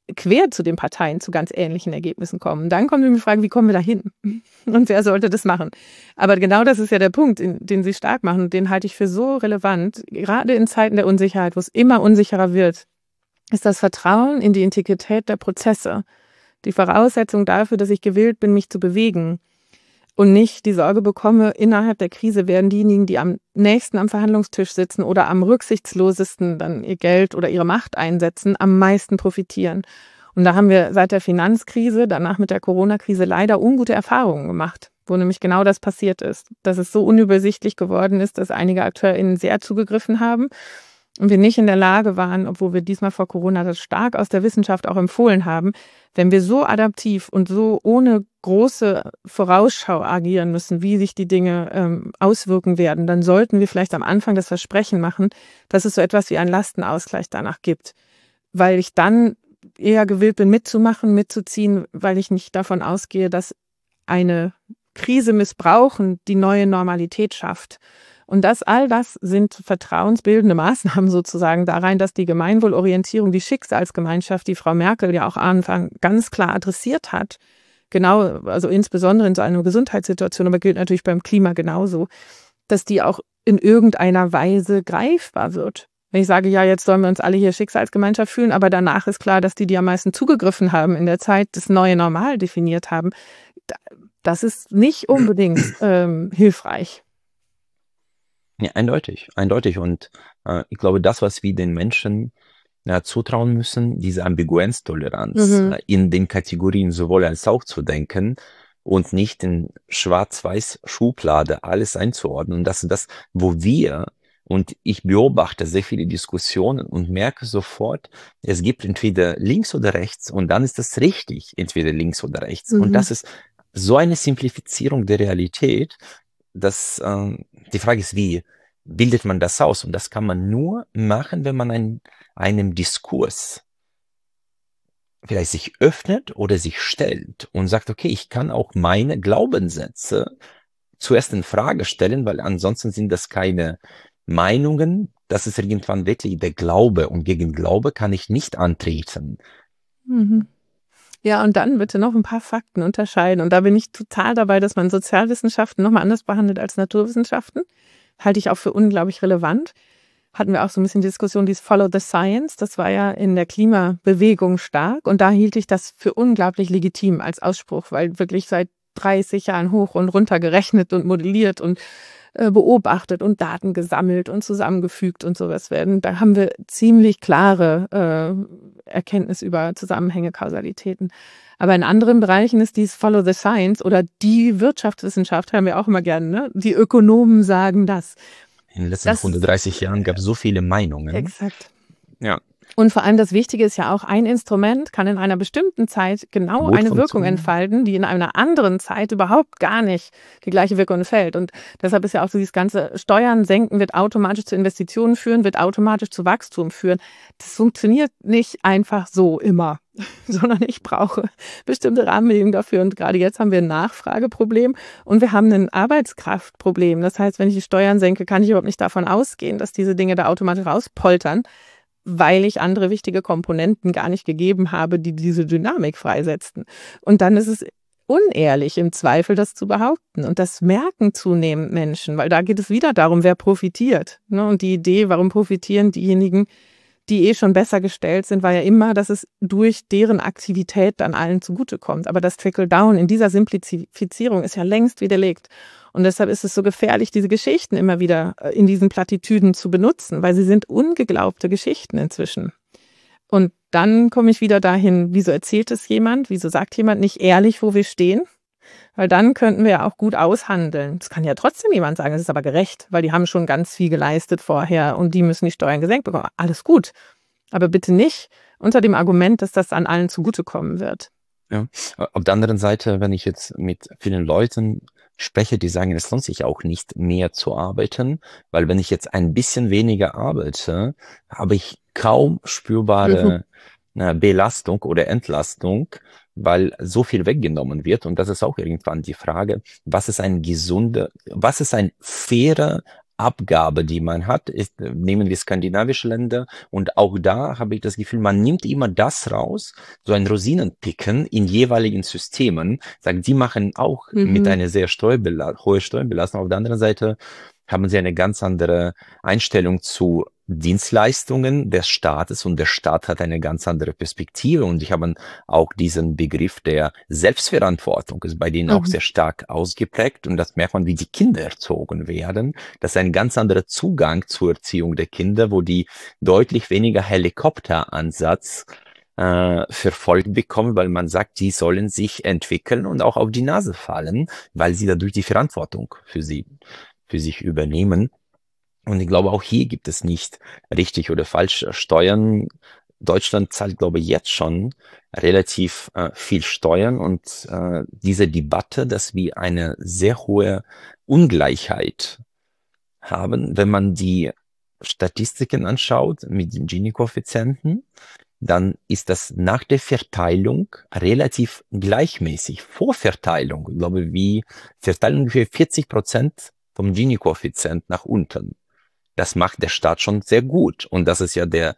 quer zu den Parteien zu ganz ähnlichen Ergebnissen kommen. Dann kommt die Frage, wie kommen wir da hin? Und wer sollte das machen? Aber genau das ist ja der Punkt, den Sie stark machen. Und den halte ich für so relevant, gerade in Zeiten der Unsicherheit, wo es immer unsicherer wird, ist das Vertrauen in die Integrität der Prozesse. Die Voraussetzung dafür, dass ich gewillt bin, mich zu bewegen und nicht die Sorge bekomme, innerhalb der Krise werden diejenigen, die am nächsten am Verhandlungstisch sitzen oder am rücksichtslosesten dann ihr Geld oder ihre Macht einsetzen, am meisten profitieren. Und da haben wir seit der Finanzkrise, danach mit der Corona-Krise leider ungute Erfahrungen gemacht, wo nämlich genau das passiert ist, dass es so unübersichtlich geworden ist, dass einige AkteurInnen sehr zugegriffen haben und wir nicht in der Lage waren, obwohl wir diesmal vor Corona das stark aus der Wissenschaft auch empfohlen haben, wenn wir so adaptiv und so ohne große Vorausschau agieren müssen, wie sich die Dinge ähm, auswirken werden, dann sollten wir vielleicht am Anfang das Versprechen machen, dass es so etwas wie einen Lastenausgleich danach gibt. Weil ich dann eher gewillt bin, mitzumachen, mitzuziehen, weil ich nicht davon ausgehe, dass eine Krise missbrauchen die neue Normalität schafft. Und das, all das sind vertrauensbildende Maßnahmen sozusagen da rein, dass die Gemeinwohlorientierung, die Schicksalsgemeinschaft, die Frau Merkel ja auch am Anfang ganz klar adressiert hat, genau, also insbesondere in so einer Gesundheitssituation, aber gilt natürlich beim Klima genauso, dass die auch in irgendeiner Weise greifbar wird. Wenn ich sage, ja, jetzt sollen wir uns alle hier Schicksalsgemeinschaft fühlen, aber danach ist klar, dass die, die am meisten zugegriffen haben in der Zeit, das neue Normal definiert haben, das ist nicht unbedingt ähm, hilfreich. Ja, eindeutig, eindeutig. Und äh, ich glaube, das, was wir den Menschen ja, zutrauen müssen, diese Ambiguenztoleranz Mhm. äh, in den Kategorien sowohl als auch zu denken und nicht in Schwarz-Weiß-Schublade alles einzuordnen. Und das ist das, wo wir, und ich beobachte sehr viele Diskussionen und merke sofort, es gibt entweder links oder rechts und dann ist das richtig, entweder links oder rechts. Mhm. Und das ist so eine Simplifizierung der Realität, dass äh, die Frage ist, wie bildet man das aus? Und das kann man nur machen, wenn man ein, einem Diskurs vielleicht sich öffnet oder sich stellt und sagt, okay, ich kann auch meine Glaubenssätze zuerst in Frage stellen, weil ansonsten sind das keine Meinungen. Das ist irgendwann wirklich der Glaube und gegen Glaube kann ich nicht antreten. Mhm. Ja, und dann bitte noch ein paar Fakten unterscheiden. Und da bin ich total dabei, dass man Sozialwissenschaften nochmal anders behandelt als Naturwissenschaften. Halte ich auch für unglaublich relevant. Hatten wir auch so ein bisschen die Diskussion, dieses Follow the Science. Das war ja in der Klimabewegung stark. Und da hielt ich das für unglaublich legitim als Ausspruch, weil wirklich seit dreißig Jahren hoch und runter gerechnet und modelliert und äh, beobachtet und Daten gesammelt und zusammengefügt und sowas werden. Da haben wir ziemlich klare äh, Erkenntnis über Zusammenhänge, Kausalitäten. Aber in anderen Bereichen ist dies Follow the Science oder die Wirtschaftswissenschaft, haben wir auch immer gerne, ne? Die Ökonomen sagen das. In den letzten Das- hundertdreißig Jahren gab es so viele Meinungen. Exakt. Ja. Und vor allem das Wichtige ist ja auch, ein Instrument kann in einer bestimmten Zeit genau Gut eine Wirkung funktionieren. entfalten, die in einer anderen Zeit überhaupt gar nicht die gleiche Wirkung entfällt. Und deshalb ist ja auch so dieses ganze Steuern senken wird automatisch zu Investitionen führen, wird automatisch zu Wachstum führen. Das funktioniert nicht einfach so immer, sondern ich brauche bestimmte Rahmenbedingungen dafür. Und gerade jetzt haben wir ein Nachfrageproblem und wir haben ein Arbeitskraftproblem. Das heißt, wenn ich die Steuern senke, kann ich überhaupt nicht davon ausgehen, dass diese Dinge da automatisch rauspoltern, weil ich andere wichtige Komponenten gar nicht gegeben habe, die diese Dynamik freisetzten. Und dann ist es unehrlich, im Zweifel das zu behaupten. Und das merken zunehmend Menschen, weil da geht es wieder darum, wer profitiert. Und die Idee, warum profitieren diejenigen, die eh schon besser gestellt sind, war ja immer, dass es durch deren Aktivität dann allen zugutekommt. Aber das Trickle-Down in dieser Simplifizierung ist ja längst widerlegt. Und deshalb ist es so gefährlich, diese Geschichten immer wieder in diesen Plattitüden zu benutzen, weil sie sind ungeglaubte Geschichten inzwischen. Und dann komme ich wieder dahin, wieso erzählt es jemand, wieso sagt jemand nicht ehrlich, wo wir stehen? Weil dann könnten wir ja auch gut aushandeln. Das kann ja trotzdem jemand sagen, es ist aber gerecht, weil die haben schon ganz viel geleistet vorher und die müssen die Steuern gesenkt bekommen. Alles gut. Aber bitte nicht unter dem Argument, dass das an allen zugutekommen wird. Ja. Auf der anderen Seite, wenn ich jetzt mit vielen Leuten spreche, die sagen, es lohnt sich auch nicht mehr zu arbeiten, weil wenn ich jetzt ein bisschen weniger arbeite, habe ich kaum spürbare mhm. Belastung oder Entlastung, weil so viel weggenommen wird. Und das ist auch irgendwann die Frage, was ist ein gesunder, was ist ein fairer Abgabe, die man hat, ist, nehmen wir skandinavische Länder, und auch da habe ich das Gefühl, man nimmt immer das raus, so ein Rosinenpicken in jeweiligen Systemen, sagt, die machen auch Mhm. mit einer sehr Steuerbela hohe Steuerbelastung. Auf der anderen Seite haben sie eine ganz andere Einstellung zu Dienstleistungen des Staates, und der Staat hat eine ganz andere Perspektive, und ich habe auch diesen Begriff der Selbstverantwortung ist bei denen Mhm. auch sehr stark ausgeprägt, und das merkt man, wie die Kinder erzogen werden. Das ist ein ganz anderer Zugang zur Erziehung der Kinder, wo die deutlich weniger Helikopteransatz äh, verfolgt bekommen, weil man sagt, die sollen sich entwickeln und auch auf die Nase fallen, weil sie dadurch die Verantwortung für sie, für sich übernehmen. Und ich glaube, auch hier gibt es nicht richtig oder falsch Steuern. Deutschland zahlt, glaube ich, jetzt schon relativ äh, viel Steuern, und äh, diese Debatte, dass wir eine sehr hohe Ungleichheit haben, wenn man die Statistiken anschaut mit dem Gini-Koeffizienten, dann ist das nach der Verteilung relativ gleichmäßig. Vor Verteilung, ich glaube, wie Verteilung ungefähr vierzig Prozent vom Gini-Koeffizient nach unten. Das macht der Staat schon sehr gut. Und das ist ja der,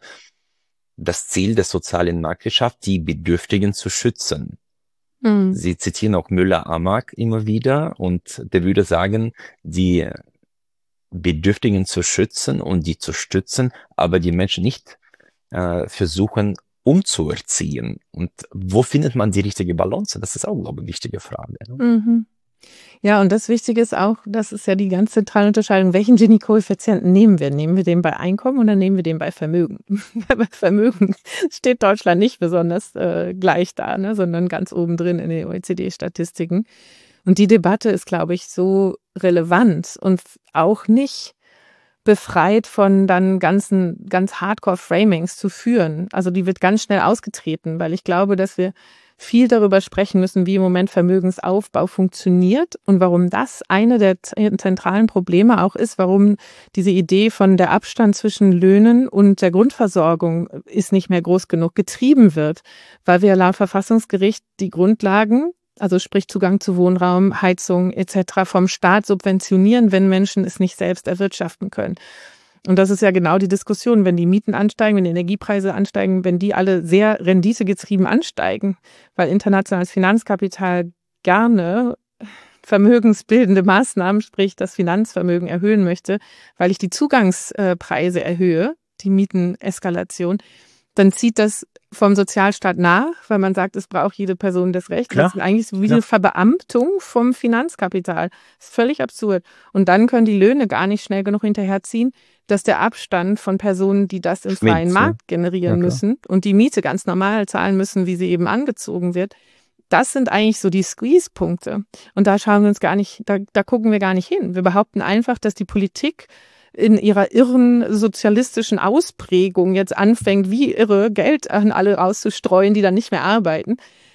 das Ziel der sozialen Marktwirtschaft, die Bedürftigen zu schützen. Mhm. Sie zitieren auch Müller-Amack immer wieder, und der würde sagen, die Bedürftigen zu schützen und die zu stützen, aber die Menschen nicht äh, versuchen umzuerziehen. Und wo findet man die richtige Balance? Das ist auch, glaube ich, eine wichtige Frage. Ne? Mhm. Ja, und das Wichtige ist auch, das ist ja die ganz zentrale Unterscheidung, welchen Gini-Koeffizienten nehmen wir? Nehmen wir den bei Einkommen oder nehmen wir den bei Vermögen? Bei Vermögen steht Deutschland nicht besonders äh, gleich da, ne, sondern ganz oben drin in den O E C D-Statistiken. Und die Debatte ist, glaube ich, so relevant und auch nicht befreit von dann ganzen, ganz Hardcore-Framings zu führen. Also die wird ganz schnell ausgetreten, weil ich glaube, dass wir viel darüber sprechen müssen, wie im Moment Vermögensaufbau funktioniert und warum das eine der zentralen Probleme auch ist, warum diese Idee von der Abstand zwischen Löhnen und der Grundversorgung ist nicht mehr groß genug getrieben wird, weil wir laut Verfassungsgericht die Grundlagen, also sprich Zugang zu Wohnraum, Heizung et cetera vom Staat subventionieren, wenn Menschen es nicht selbst erwirtschaften können. Und das ist ja genau die Diskussion, wenn die Mieten ansteigen, wenn die Energiepreise ansteigen, wenn die alle sehr renditegetrieben ansteigen, weil internationales Finanzkapital gerne vermögensbildende Maßnahmen, sprich das Finanzvermögen erhöhen möchte, weil ich die Zugangspreise erhöhe, die Mieteneskalation, dann zieht das vom Sozialstaat nach, weil man sagt, es braucht jede Person das Recht. Klar, das ist eigentlich so wie klar. eine Verbeamtung vom Finanzkapital. Das ist völlig absurd. Und dann können die Löhne gar nicht schnell genug hinterherziehen, dass der Abstand von Personen, die das im freien Schmilzt, ne? Markt generieren Ja, klar. müssen und die Miete ganz normal zahlen müssen, wie sie eben angezogen wird, das sind eigentlich so die Squeeze-Punkte. Und da schauen wir uns gar nicht, da, da gucken wir gar nicht hin. Wir behaupten einfach, dass die Politik in ihrer irren sozialistischen Ausprägung jetzt anfängt, wie irre Geld an alle rauszustreuen, die dann nicht mehr arbeiten.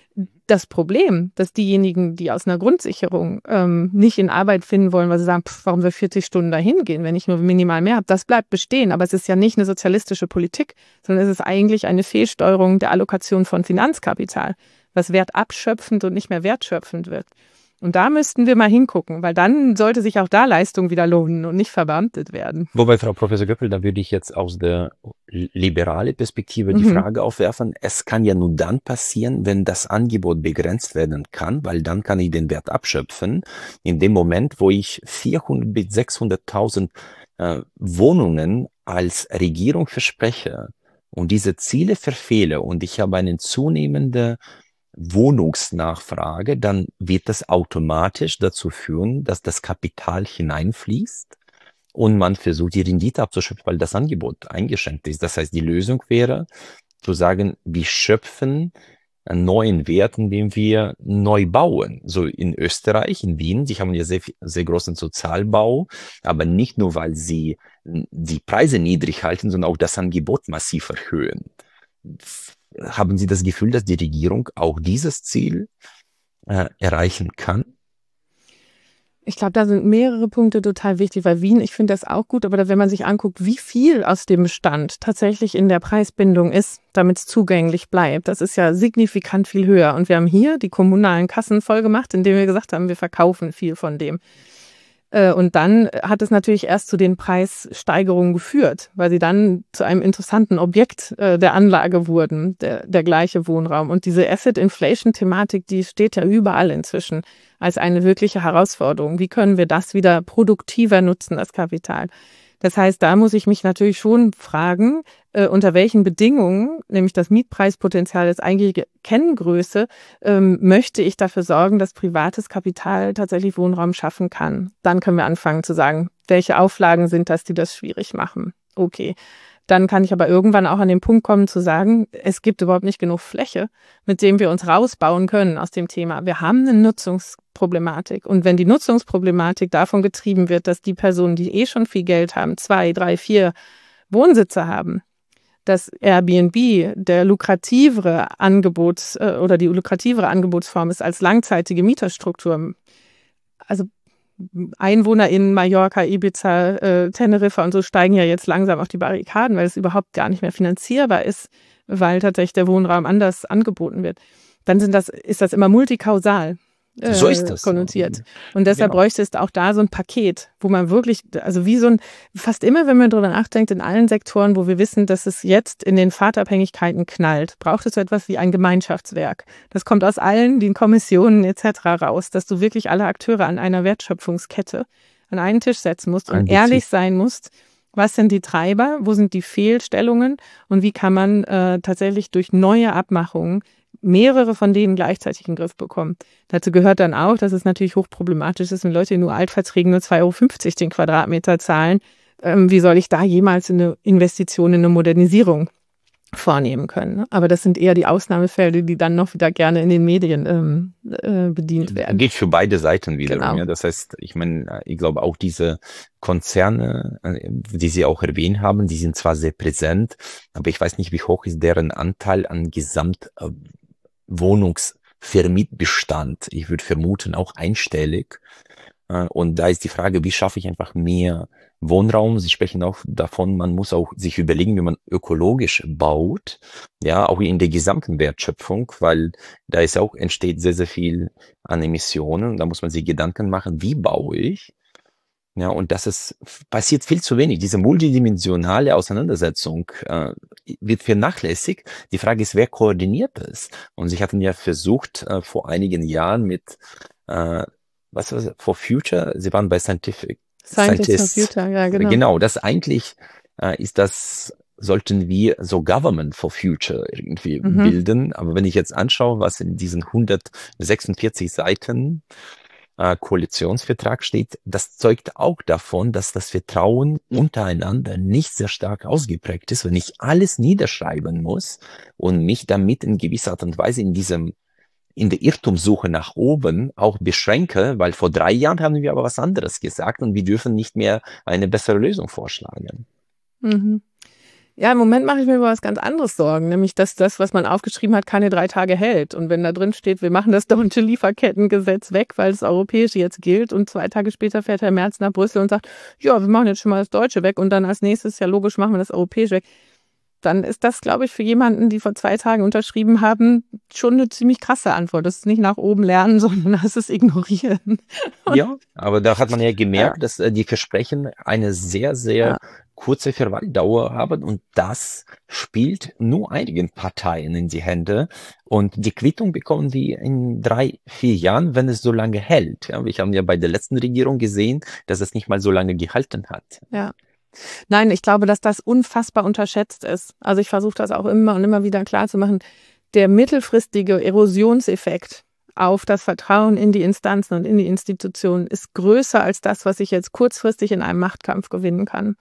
Das Problem, dass diejenigen, die aus einer Grundsicherung ähm, nicht in Arbeit finden wollen, weil sie sagen, pff, warum wir vierzig Stunden dahin gehen, wenn ich nur minimal mehr habe, das bleibt bestehen. Aber es ist ja nicht eine sozialistische Politik, sondern es ist eigentlich eine Fehlsteuerung der Allokation von Finanzkapital, was wertabschöpfend und nicht mehr wertschöpfend wird. Und da müssten wir mal hingucken, weil dann sollte sich auch da Leistung wieder lohnen und nicht verbeamtet werden. Wobei, Frau Professor Göppel, da würde ich jetzt aus der liberalen Perspektive die Mhm. Frage aufwerfen, es kann ja nur dann passieren, wenn das Angebot begrenzt werden kann, weil dann kann ich den Wert abschöpfen. In dem Moment, wo ich vierhundert bis sechshunderttausend äh, Wohnungen als Regierung verspreche und diese Ziele verfehle und ich habe eine zunehmende Wohnungsnachfrage, dann wird das automatisch dazu führen, dass das Kapital hineinfließt und man versucht, die Rendite abzuschöpfen, weil das Angebot eingeschränkt ist. Das heißt, die Lösung wäre, zu sagen, wir schöpfen einen neuen Wert, indem wir neu bauen. So in Österreich, in Wien, die haben ja sehr, sehr großen Sozialbau, aber nicht nur, weil sie die Preise niedrig halten, sondern auch das Angebot massiv erhöhen. Haben Sie das Gefühl, dass die Regierung auch dieses Ziel äh, erreichen kann? Ich glaube, da sind mehrere Punkte total wichtig, weil Wien, ich finde das auch gut, aber da, wenn man sich anguckt, wie viel aus dem Bestand tatsächlich in der Preisbindung ist, damit es zugänglich bleibt, das ist ja signifikant viel höher. Und wir haben hier die kommunalen Kassen voll gemacht, indem wir gesagt haben, wir verkaufen viel von dem. Und dann hat es natürlich erst zu den Preissteigerungen geführt, weil sie dann zu einem interessanten Objekt der Anlage wurden, der, der gleiche Wohnraum. Und diese Asset-Inflation-Thematik, die steht ja überall inzwischen als eine wirkliche Herausforderung. Wie können wir das wieder produktiver nutzen, das Kapital? Das heißt, da muss ich mich natürlich schon fragen, äh, unter welchen Bedingungen, nämlich das Mietpreispotenzial ist eigentliche Kenngröße, ähm, möchte ich dafür sorgen, dass privates Kapital tatsächlich Wohnraum schaffen kann. Dann können wir anfangen zu sagen, welche Auflagen sind das, die das schwierig machen. Okay. Dann kann ich aber irgendwann auch an den Punkt kommen zu sagen, es gibt überhaupt nicht genug Fläche, mit dem wir uns rausbauen können aus dem Thema. Wir haben eine Nutzungsproblematik. Und wenn die Nutzungsproblematik davon getrieben wird, dass die Personen, die eh schon viel Geld haben, zwei, drei, vier Wohnsitze haben, dass Airbnb der lukrativere Angebots- oder die lukrativere Angebotsform ist als langzeitige Mieterstruktur. Also Einwohner in Mallorca, Ibiza, äh, Teneriffa und so steigen ja jetzt langsam auf die Barrikaden, weil es überhaupt gar nicht mehr finanzierbar ist, weil tatsächlich der Wohnraum anders angeboten wird. Dann sind das, ist das immer multikausal äh, so ist das konnotiert. Und deshalb genau. bräuchte es auch da so ein Paket, wo man wirklich, also wie so ein, fast immer, wenn man darüber nachdenkt, in allen Sektoren, wo wir wissen, dass es jetzt in den Fahrtabhängigkeiten knallt, braucht es so etwas wie ein Gemeinschaftswerk. Das kommt aus allen den Kommissionen et cetera raus, dass du wirklich alle Akteure an einer Wertschöpfungskette an einen Tisch setzen musst und ehrlich sein musst, was sind die Treiber, wo sind die Fehlstellungen und wie kann man äh, tatsächlich durch neue Abmachungen mehrere von denen gleichzeitig in den Griff bekommen. Dazu gehört dann auch, dass es natürlich hochproblematisch ist, wenn Leute in nur Altverträgen nur zwei Euro fünfzig den Quadratmeter zahlen. Ähm, wie soll ich da jemals eine Investition in eine Modernisierung vornehmen können? Aber das sind eher die Ausnahmefälle, die dann noch wieder gerne in den Medien ähm, äh, bedient werden. Geht für beide Seiten wiederum. Genau. Ja. Das heißt, ich meine, ich glaube auch diese Konzerne, die Sie auch erwähnt haben, die sind zwar sehr präsent, aber ich weiß nicht, wie hoch ist deren Anteil an Gesamt Wohnungsvermietbestand. Ich würde vermuten, auch einstellig. Und da ist die Frage, wie schaffe ich einfach mehr Wohnraum? Sie sprechen auch davon, man muss auch sich überlegen, wie man ökologisch baut, ja, auch in der gesamten Wertschöpfung, weil da ist auch, entsteht sehr, sehr viel an Emissionen. Da muss man sich Gedanken machen, wie baue ich? Ja, und das ist, passiert viel zu wenig. Diese multidimensionale Auseinandersetzung äh, wird vernachlässigt. Die Frage ist, wer koordiniert es? Und sie hatten ja versucht, äh, vor einigen Jahren mit, äh, was war das, For Future, sie waren bei Scientific. Scientists for Future, ja, genau. Genau, das eigentlich äh, ist das, sollten wir so Government for Future irgendwie mhm. bilden. Aber wenn ich jetzt anschaue, was in diesen hundertsechsundvierzig Seiten Koalitionsvertrag steht, das zeugt auch davon, dass das Vertrauen untereinander nicht sehr stark ausgeprägt ist, wenn ich alles niederschreiben muss und mich damit in gewisser Art und Weise in diesem, in der Irrtumssuche nach oben auch beschränke, weil vor drei Jahren haben wir aber was anderes gesagt und wir dürfen nicht mehr eine bessere Lösung vorschlagen. Mhm. Ja, im Moment mache ich mir über was ganz anderes Sorgen, nämlich dass das, was man aufgeschrieben hat, keine drei Tage hält. Und wenn da drin steht, wir machen das deutsche Lieferkettengesetz weg, weil das europäische jetzt gilt und zwei Tage später fährt Herr Merz nach Brüssel und sagt, ja, wir machen jetzt schon mal das deutsche weg und dann als nächstes, ja logisch, machen wir das europäische weg. Dann ist das, glaube ich, für jemanden, die vor zwei Tagen unterschrieben haben, schon eine ziemlich krasse Antwort. Das ist nicht nach oben lernen, sondern das ist ignorieren. Ja, aber da hat man ja gemerkt, ja. dass äh, die Versprechen eine sehr, sehr ja. kurze Verweildauer haben und das spielt nur einigen Parteien in die Hände und die Quittung bekommen die in drei, vier Jahren, wenn es so lange hält. Ja, wir haben ja bei der letzten Regierung gesehen, dass es nicht mal so lange gehalten hat. Ja. Nein, ich glaube, dass das unfassbar unterschätzt ist. Also ich versuche das auch immer und immer wieder klar zu machen. Der mittelfristige Erosionseffekt auf das Vertrauen in die Instanzen und in die Institutionen ist größer als das, was ich jetzt kurzfristig in einem Machtkampf gewinnen kann.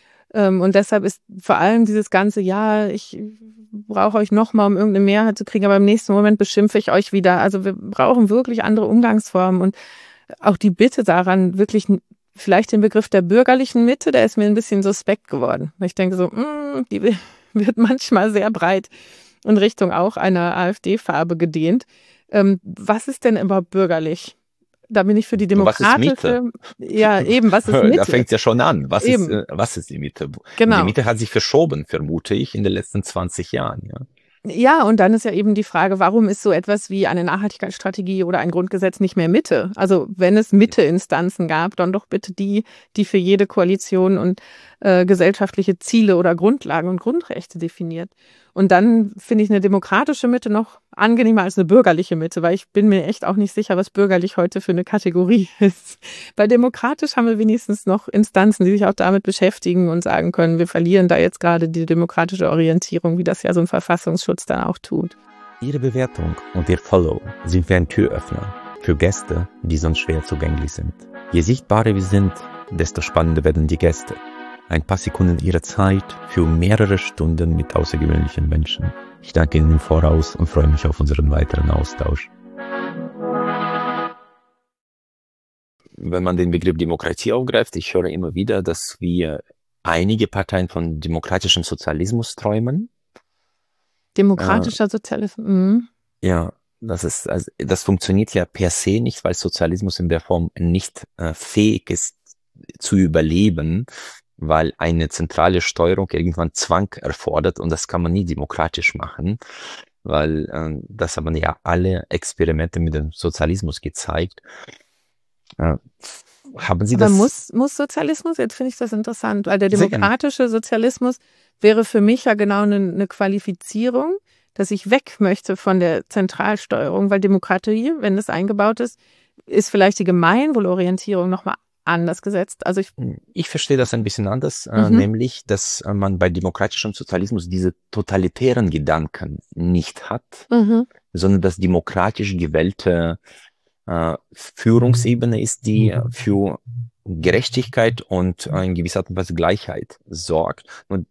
Und deshalb ist vor allem dieses ganze, ja, ich brauche euch nochmal, um irgendeine Mehrheit zu kriegen, aber im nächsten Moment beschimpfe ich euch wieder. Also wir brauchen wirklich andere Umgangsformen und auch die Bitte daran, wirklich vielleicht den Begriff der bürgerlichen Mitte, der ist mir ein bisschen suspekt geworden. Ich denke so, mh, die wird manchmal sehr breit in Richtung auch einer AfD-Farbe gedehnt. Ähm, was ist denn überhaupt bürgerlich? Da bin ich für die demokratische. Was ist Mitte? Ja, eben, was ist Mitte? Da fängt es ja schon an. Was eben. ist, äh, was ist die Mitte? Genau. Die Mitte hat sich verschoben, vermute ich, in den letzten zwanzig Jahren. Ja. Ja, und dann ist ja eben die Frage, warum ist so etwas wie eine Nachhaltigkeitsstrategie oder ein Grundgesetz nicht mehr Mitte? Also wenn es Mitte-Instanzen gab, dann doch bitte die, die für jede Koalition und äh, gesellschaftliche Ziele oder Grundlagen und Grundrechte definiert. Und dann finde ich eine demokratische Mitte noch angenehmer als eine bürgerliche Mitte, weil ich bin mir echt auch nicht sicher, was bürgerlich heute für eine Kategorie ist. Bei demokratisch haben wir wenigstens noch Instanzen, die sich auch damit beschäftigen und sagen können, wir verlieren da jetzt gerade die demokratische Orientierung, wie das ja so ein Verfassungsschutz dann auch tut. Ihre Bewertung und Ihr Follow sind wie ein Türöffner für Gäste, die sonst schwer zugänglich sind. Je sichtbarer wir sind, desto spannender werden die Gäste. Ein paar Sekunden Ihrer Zeit für mehrere Stunden mit außergewöhnlichen Menschen. Ich danke Ihnen im Voraus und freue mich auf unseren weiteren Austausch. Wenn man den Begriff Demokratie aufgreift, ich höre immer wieder, dass wir einige Parteien von demokratischem Sozialismus träumen. Demokratischer äh, Sozialismus? Mhm. Ja, das ist, also, das funktioniert ja per se nicht, weil Sozialismus in der Form nicht äh, fähig ist zu überleben, weil eine zentrale Steuerung irgendwann Zwang erfordert und das kann man nie demokratisch machen, weil äh, das haben ja alle Experimente mit dem Sozialismus gezeigt. Äh, haben Sie Aber das? muss, muss Sozialismus? Jetzt finde ich das interessant, weil der demokratische Sozialismus wäre für mich ja genau eine, eine Qualifizierung, dass ich weg möchte von der Zentralsteuerung, weil Demokratie, wenn das eingebaut ist, ist vielleicht die Gemeinwohlorientierung nochmal anders gesetzt. Also ich, ich verstehe das ein bisschen anders, mhm. äh, nämlich, dass äh, man bei demokratischem Sozialismus diese totalitären Gedanken nicht hat, mhm. sondern dass demokratisch gewählte äh, Führungsebene ist, die für Gerechtigkeit und äh, in gewisser Art und Weise Gleichheit sorgt. Und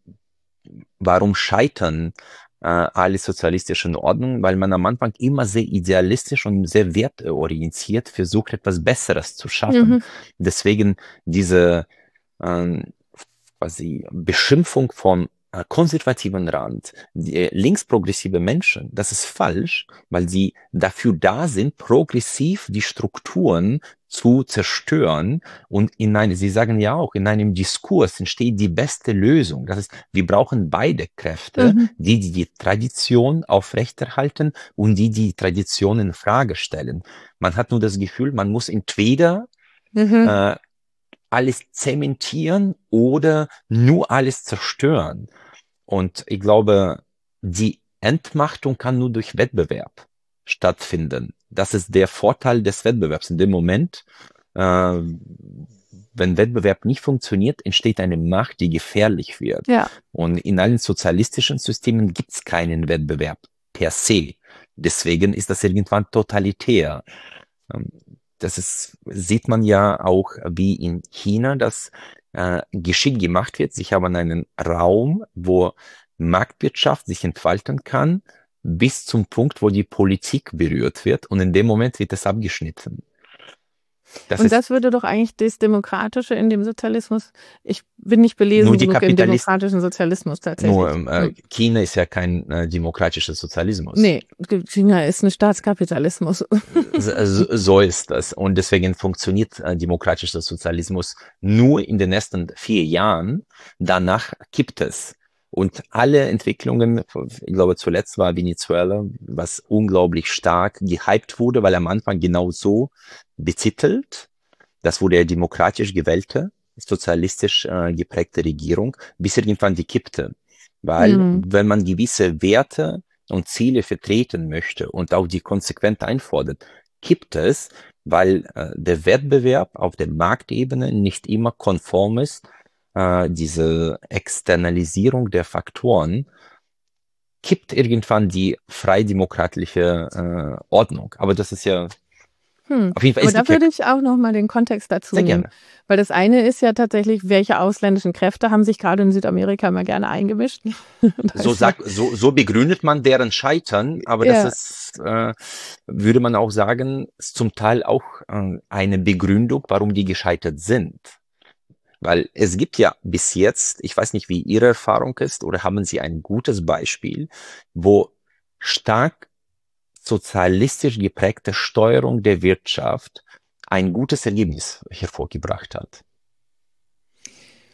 warum scheitern äh, alle sozialistischen Ordnungen? Weil man am Anfang immer sehr idealistisch und sehr wertorientiert versucht, etwas Besseres zu schaffen. Mhm. Deswegen diese äh, quasi Beschimpfung vom äh, konservativen Rand, die, äh, linksprogressive Menschen, das ist falsch, weil sie dafür da sind, progressiv die Strukturen zu zerstören und in eine, sie sagen ja auch, in einem Diskurs entsteht die beste Lösung. Das ist, wir brauchen beide Kräfte, mhm. die, die die Tradition aufrechterhalten und die die Tradition in Frage stellen. Man hat nur das Gefühl, man muss entweder mhm. äh, alles zementieren oder nur alles zerstören. Und ich glaube, die Entmachtung kann nur durch Wettbewerb stattfinden. Das ist der Vorteil des Wettbewerbs. In dem Moment, äh, wenn Wettbewerb nicht funktioniert, entsteht eine Macht, die gefährlich wird. Ja. Und in allen sozialistischen Systemen gibt es keinen Wettbewerb per se. Deswegen ist das irgendwann totalitär. Das ist, sieht man ja auch wie in China, dass äh, geschickt gemacht wird. Sie haben einen Raum, wo Marktwirtschaft sich entfalten kann, bis zum Punkt, wo die Politik berührt wird. Und in dem Moment wird es abgeschnitten. Das und das würde doch eigentlich das Demokratische in dem Sozialismus, ich bin nicht belesen genug im demokratischen Sozialismus tatsächlich. Nur äh, China ist ja kein äh, demokratischer Sozialismus. Nee, China ist ein Staatskapitalismus. So, so ist das. Und deswegen funktioniert äh, demokratischer Sozialismus nur in den ersten vier Jahren. Danach kippt es. Und alle Entwicklungen, ich glaube zuletzt war Venezuela, was unglaublich stark gehypt wurde, weil am Anfang genau so betitelt, das wurde ja demokratisch gewählte, sozialistisch äh, geprägte Regierung, bis irgendwann die kippte. Weil mhm. wenn man gewisse Werte und Ziele vertreten möchte und auch die konsequent einfordert, kippt es, weil äh, der Wettbewerb auf der Marktebene nicht immer konform ist, diese Externalisierung der Faktoren kippt irgendwann die freidemokratische äh, Ordnung. Aber das ist ja hm. auf jeden Fall. Aber da würde ich auch noch mal den Kontext dazu Sehr nehmen. Gerne. Weil das eine ist ja tatsächlich, welche ausländischen Kräfte haben sich gerade in Südamerika immer gerne eingemischt. so, sagt, so, so begründet man deren Scheitern, aber ja. das ist, äh, würde man auch sagen, ist zum Teil auch äh, eine Begründung, warum die gescheitert sind. Weil es gibt ja bis jetzt, ich weiß nicht, wie Ihre Erfahrung ist, oder haben Sie ein gutes Beispiel, wo stark sozialistisch geprägte Steuerung der Wirtschaft ein gutes Ergebnis hervorgebracht hat?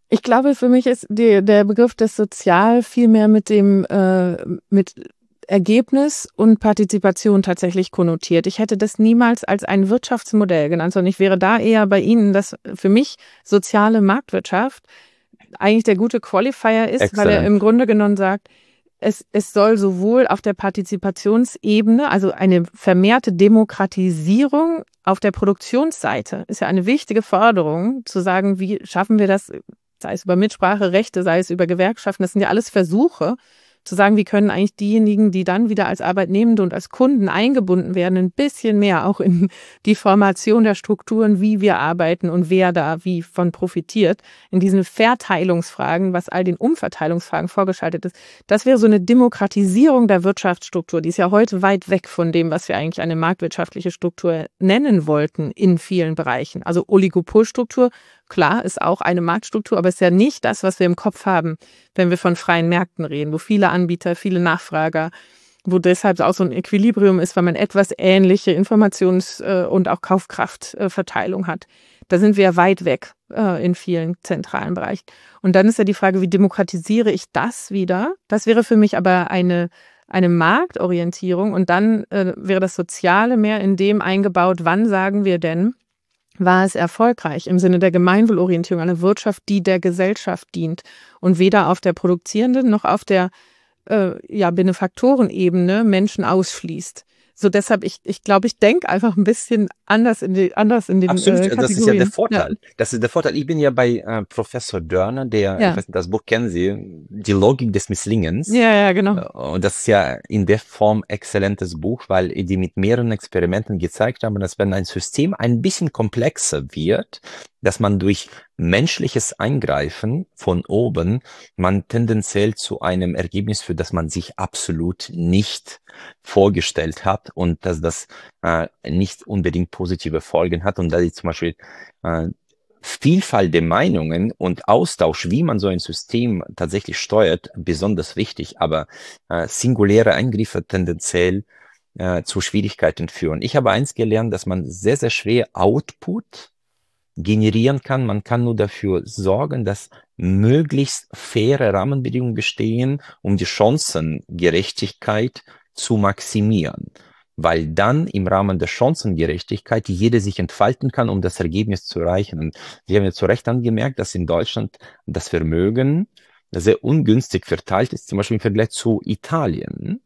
Ich glaube, für mich ist die, der Begriff des Sozial viel mehr mit dem äh, mit Ergebnis und Partizipation tatsächlich konnotiert. Ich hätte das niemals als ein Wirtschaftsmodell genannt, sondern ich wäre da eher bei Ihnen, dass für mich soziale Marktwirtschaft eigentlich der gute Qualifier ist, Excellent. weil er im Grunde genommen sagt, es, es soll sowohl auf der Partizipationsebene, also eine vermehrte Demokratisierung auf der Produktionsseite, ist ja eine wichtige Forderung, zu sagen, wie schaffen wir das, sei es über Mitspracherechte, sei es über Gewerkschaften, das sind ja alles Versuche, zu sagen, wie können eigentlich diejenigen, die dann wieder als Arbeitnehmende und als Kunden eingebunden werden, ein bisschen mehr auch in die Formation der Strukturen, wie wir arbeiten und wer da wie von profitiert, in diesen Verteilungsfragen, was all den Umverteilungsfragen vorgeschaltet ist. Das wäre so eine Demokratisierung der Wirtschaftsstruktur. Die ist ja heute weit weg von dem, was wir eigentlich eine marktwirtschaftliche Struktur nennen wollten in vielen Bereichen. Also Oligopolstruktur, klar, ist auch eine Marktstruktur, aber ist ja nicht das, was wir im Kopf haben, wenn wir von freien Märkten reden, wo viele Anbieter, viele Nachfrager, wo deshalb auch so ein Equilibrium ist, weil man etwas ähnliche Informations- und auch Kaufkraftverteilung hat. Da sind wir ja weit weg in vielen zentralen Bereichen. Und dann ist ja die Frage, wie demokratisiere ich das wieder? Das wäre für mich aber eine eine Marktorientierung und dann äh, wäre das Soziale mehr in dem eingebaut, wann sagen wir denn, war es erfolgreich im Sinne der Gemeinwohlorientierung, eine Wirtschaft, die der Gesellschaft dient und weder auf der produzierenden noch auf der äh, ja, Benefaktorenebene Menschen ausschließt. So deshalb, ich ich glaube, ich denke einfach ein bisschen anders in die anders in den Absolut, äh, Kategorien. das ist ja der Vorteil. Ja. Das ist der Vorteil. Ich bin ja bei äh, Professor Dörner, der, Ja. ich weiß nicht, das Buch kennen Sie, die Logik des Misslingens. Ja, ja, genau. Und das ist ja in der Form exzellentes Buch, weil die mit mehreren Experimenten gezeigt haben, dass wenn ein System ein bisschen komplexer wird, dass man durch menschliches Eingreifen von oben man tendenziell zu einem Ergebnis führt, das man sich absolut nicht vorgestellt hat und dass das äh, nicht unbedingt positive Folgen hat und da ist zum Beispiel äh, Vielfalt der Meinungen und Austausch, wie man so ein System tatsächlich steuert, besonders wichtig, aber äh, singuläre Eingriffe tendenziell äh, zu Schwierigkeiten führen. Ich habe eins gelernt, dass man sehr, sehr schwer Output generieren kann. Man kann nur dafür sorgen, dass möglichst faire Rahmenbedingungen bestehen, um die Chancengerechtigkeit zu maximieren. Weil dann im Rahmen der Chancengerechtigkeit jeder sich entfalten kann, um das Ergebnis zu erreichen. Und Sie haben ja zu Recht angemerkt, dass in Deutschland das Vermögen sehr ungünstig verteilt ist, zum Beispiel im Vergleich zu Italien.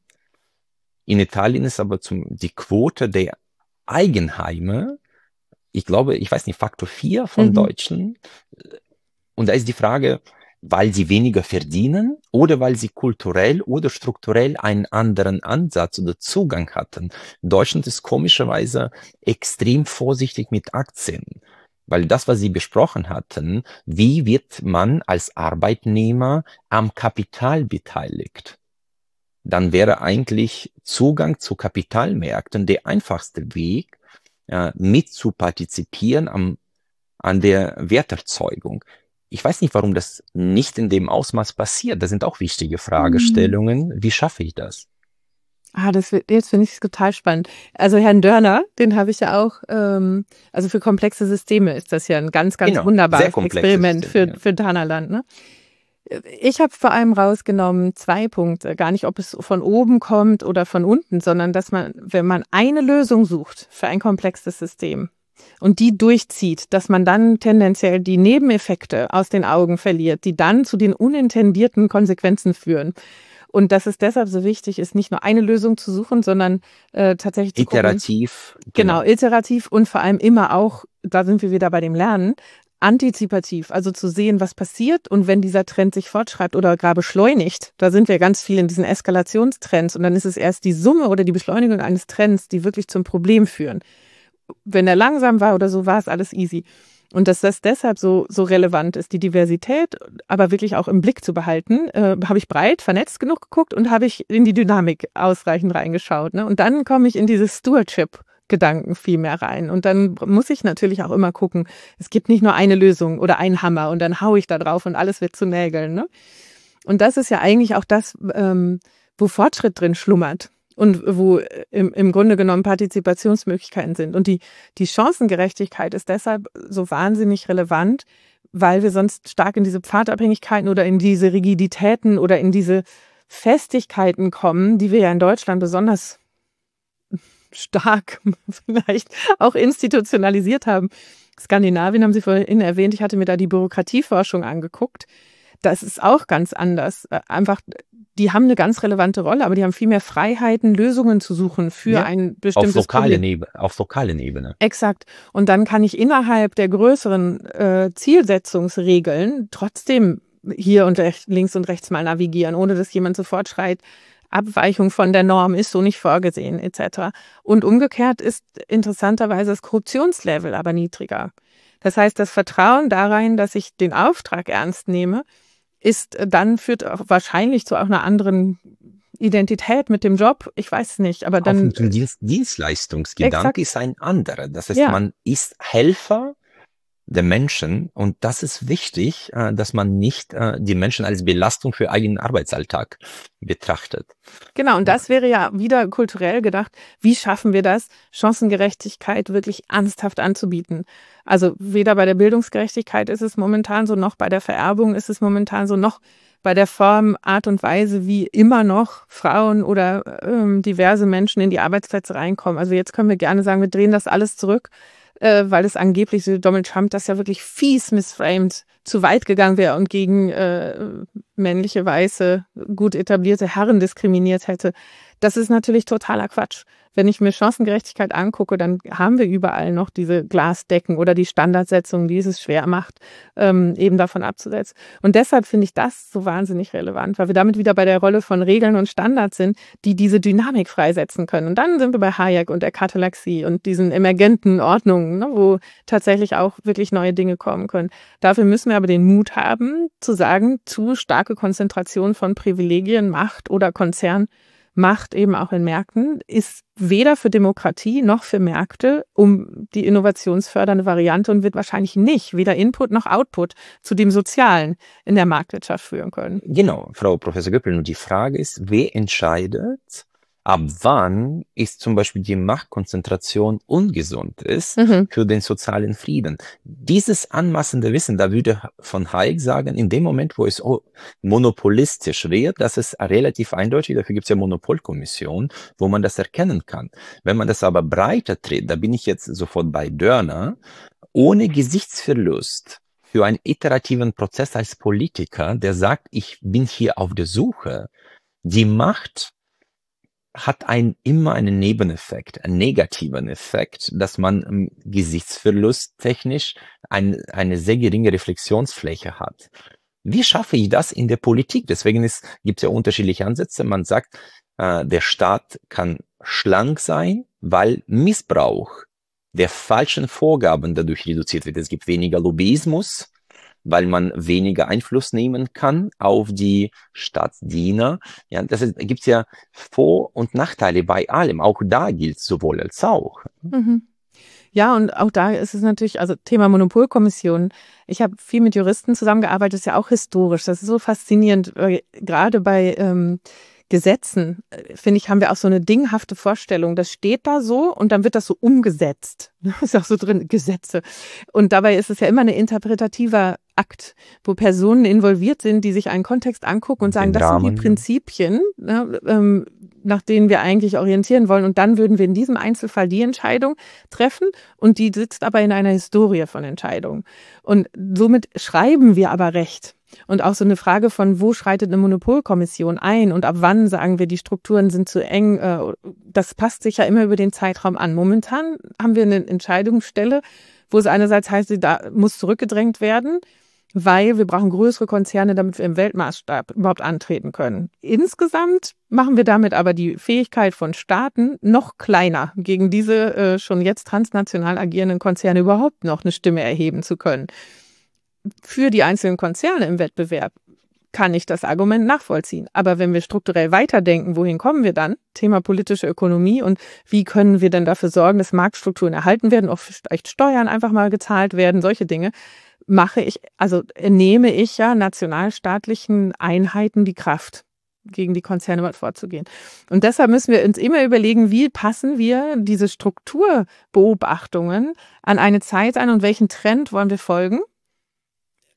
In Italien ist aber zum, die Quote der Eigenheime, ich glaube, ich weiß nicht, Faktor vier von Mhm. Deutschen. Und da ist die Frage, weil sie weniger verdienen oder weil sie kulturell oder strukturell einen anderen Ansatz oder Zugang hatten. Deutschland ist komischerweise extrem vorsichtig mit Aktien, weil das, was Sie besprochen hatten, wie wird man als Arbeitnehmer am Kapital beteiligt? Dann wäre eigentlich Zugang zu Kapitalmärkten der einfachste Weg, äh, mit zu partizipieren am, an der Werterzeugung. Ich weiß nicht, warum das nicht in dem Ausmaß passiert. Das sind auch wichtige Fragestellungen. Wie schaffe ich das? Ah, das wird, jetzt finde ich es total spannend. Also Herrn Dörner, den habe ich ja auch, ähm, also für komplexe Systeme ist das ja ein ganz, ganz Genau, sehr wunderbares komplexes Experiment System, für, ja. für Danaland, ne? Ich habe vor allem rausgenommen zwei Punkte, gar nicht, ob es von oben kommt oder von unten, sondern dass man, wenn man eine Lösung sucht für ein komplexes System und die durchzieht, dass man dann tendenziell die Nebeneffekte aus den Augen verliert, die dann zu den unintendierten Konsequenzen führen. Und dass es deshalb so wichtig ist, nicht nur eine Lösung zu suchen, sondern äh, tatsächlich zu gucken, Iterativ. genau, iterativ und vor allem immer auch, da sind wir wieder bei dem Lernen, antizipativ, also zu sehen, was passiert und wenn dieser Trend sich fortschreibt oder gar beschleunigt, da sind wir ganz viel in diesen Eskalationstrends und dann ist es erst die Summe oder die Beschleunigung eines Trends, die wirklich zum Problem führen. Wenn er langsam war oder so, war es alles easy. Und dass das deshalb so, so relevant ist, die Diversität, aber wirklich auch im Blick zu behalten, äh, habe ich breit vernetzt genug geguckt und habe ich in die Dynamik ausreichend reingeschaut. Ne? Und dann komme ich in dieses Stewardship-Gedanken viel mehr rein. Und dann muss ich natürlich auch immer gucken, es gibt nicht nur eine Lösung oder einen Hammer und dann haue ich da drauf und alles wird zu Nägeln. Ne? Und das ist ja eigentlich auch das, ähm, wo Fortschritt drin schlummert. Und wo im, im Grunde genommen Partizipationsmöglichkeiten sind. Und die, die Chancengerechtigkeit ist deshalb so wahnsinnig relevant, weil wir sonst stark in diese Pfadabhängigkeiten oder in diese Rigiditäten oder in diese Festigkeiten kommen, die wir ja in Deutschland besonders stark vielleicht auch institutionalisiert haben. Skandinavien haben Sie vorhin erwähnt, ich hatte mir da die Bürokratieforschung angeguckt. Das ist auch ganz anders. Einfach, die haben eine ganz relevante Rolle, aber die haben viel mehr Freiheiten, Lösungen zu suchen für Ja, ein bestimmtes auf lokalen Problem. Ebene, auf lokalen Ebene. Exakt. Und dann kann ich innerhalb der größeren äh, Zielsetzungsregeln trotzdem hier und rechts, links und rechts mal navigieren, ohne dass jemand sofort schreit, Abweichung von der Norm ist so nicht vorgesehen, et cetera. Und umgekehrt ist interessanterweise das Korruptionslevel aber niedriger. Das heißt, das Vertrauen darein, dass ich den Auftrag ernst nehme, ist dann führt auch wahrscheinlich zu auch einer anderen Identität mit dem Job. Ich weiß es nicht, aber dann. Auch ein Dienst, Dienstleistungsgedanke Exakt. ist ein anderer. Das heißt, Ja. man ist Helfer der Menschen und das ist wichtig, äh, dass man nicht äh, die Menschen als Belastung für eigenen Arbeitsalltag betrachtet. Genau, und das wäre ja wieder kulturell gedacht, wie schaffen wir das, Chancengerechtigkeit wirklich ernsthaft anzubieten? Also weder bei der Bildungsgerechtigkeit ist es momentan so, noch bei der Vererbung ist es momentan so, noch bei der Form, Art und Weise, wie immer noch Frauen oder ähm, diverse Menschen in die Arbeitsplätze reinkommen. Also jetzt können wir gerne sagen, wir drehen das alles zurück, äh, weil es angeblich so Donald Trump das ja wirklich fies missframed zu weit gegangen wäre und gegen äh, männliche, weiße, gut etablierte Herren diskriminiert hätte. Das ist natürlich totaler Quatsch. Wenn ich mir Chancengerechtigkeit angucke, dann haben wir überall noch diese Glasdecken oder die Standardsetzung, die es schwer macht, ähm, eben davon abzusetzen. Und deshalb finde ich das so wahnsinnig relevant, weil wir damit wieder bei der Rolle von Regeln und Standards sind, die diese Dynamik freisetzen können. Und dann sind wir bei Hayek und der Katalaxie und diesen emergenten Ordnungen, ne, wo tatsächlich auch wirklich neue Dinge kommen können. Dafür müssen wir aber den Mut haben, zu sagen, zu starke Konzentration von Privilegien, Macht oder Konzern Macht eben auch in Märkten ist weder für Demokratie noch für Märkte um die innovationsfördernde Variante und wird wahrscheinlich nicht weder Input noch Output zu dem Sozialen in der Marktwirtschaft führen können. Genau, Frau Professor Göppel, und die Frage ist, wer entscheidet, ab wann ist zum Beispiel die Machtkonzentration ungesund ist Mhm. für den sozialen Frieden. Dieses anmaßende Wissen, da würde von Hayek sagen, in dem Moment, wo es monopolistisch wird, das ist relativ eindeutig, dafür gibt es ja Monopolkommission, wo man das erkennen kann. Wenn man das aber breiter dreht, da bin ich jetzt sofort bei Dörner, ohne Gesichtsverlust für einen iterativen Prozess als Politiker, der sagt, ich bin hier auf der Suche, die Macht hat ein, immer einen Nebeneffekt, einen negativen Effekt, dass man ähm, Gesichtsverlust technisch ein, eine sehr geringe Reflexionsfläche hat. Wie schaffe ich das in der Politik? Deswegen gibt es ja unterschiedliche Ansätze. Man sagt, äh, der Staat kann schlank sein, weil Missbrauch der falschen Vorgaben dadurch reduziert wird. Es gibt weniger Lobbyismus, weil man weniger Einfluss nehmen kann auf die Staatsdiener. Ja, das gibt ja Vor- und Nachteile bei allem. Auch da gilt sowohl als auch. Mhm. Ja, und auch da ist es natürlich, also Thema Monopolkommission. Ich habe viel mit Juristen zusammengearbeitet, ist ja auch historisch. Das ist so faszinierend, weil gerade bei ähm, Gesetzen, äh, finde ich, haben wir auch so eine dinghafte Vorstellung. Das steht da so und dann wird das so umgesetzt. Ist auch so drin, Gesetze. Und dabei ist es ja immer ein interpretativer Akt, wo Personen involviert sind, die sich einen Kontext angucken und sagen, Den das sind Rahmen. die Prinzipien, ne, ähm, nach denen wir eigentlich orientieren wollen. Und dann würden wir in diesem Einzelfall die Entscheidung treffen und die sitzt aber in einer Historie von Entscheidungen. Und somit schreiben wir aber Recht. Und auch so eine Frage von, wo schreitet eine Monopolkommission ein und ab wann sagen wir, die Strukturen sind zu eng, äh, das passt sich ja immer über den Zeitraum an. Momentan haben wir eine Entscheidungsstelle, wo es einerseits heißt, da muss zurückgedrängt werden, weil wir brauchen größere Konzerne, damit wir im Weltmaßstab überhaupt antreten können. Insgesamt machen wir damit aber die Fähigkeit von Staaten noch kleiner, gegen diese äh, schon jetzt transnational agierenden Konzerne überhaupt noch eine Stimme erheben zu können. Für die einzelnen Konzerne im Wettbewerb kann ich das Argument nachvollziehen. Aber wenn wir strukturell weiterdenken, wohin kommen wir dann? Thema politische Ökonomie und wie können wir denn dafür sorgen, dass Marktstrukturen erhalten werden, auch vielleicht Steuern einfach mal gezahlt werden, solche Dinge. Mache ich, also nehme ich ja nationalstaatlichen Einheiten die Kraft, gegen die Konzerne mal vorzugehen. Und deshalb müssen wir uns immer überlegen, wie passen wir diese Strukturbeobachtungen an eine Zeit an und welchen Trend wollen wir folgen?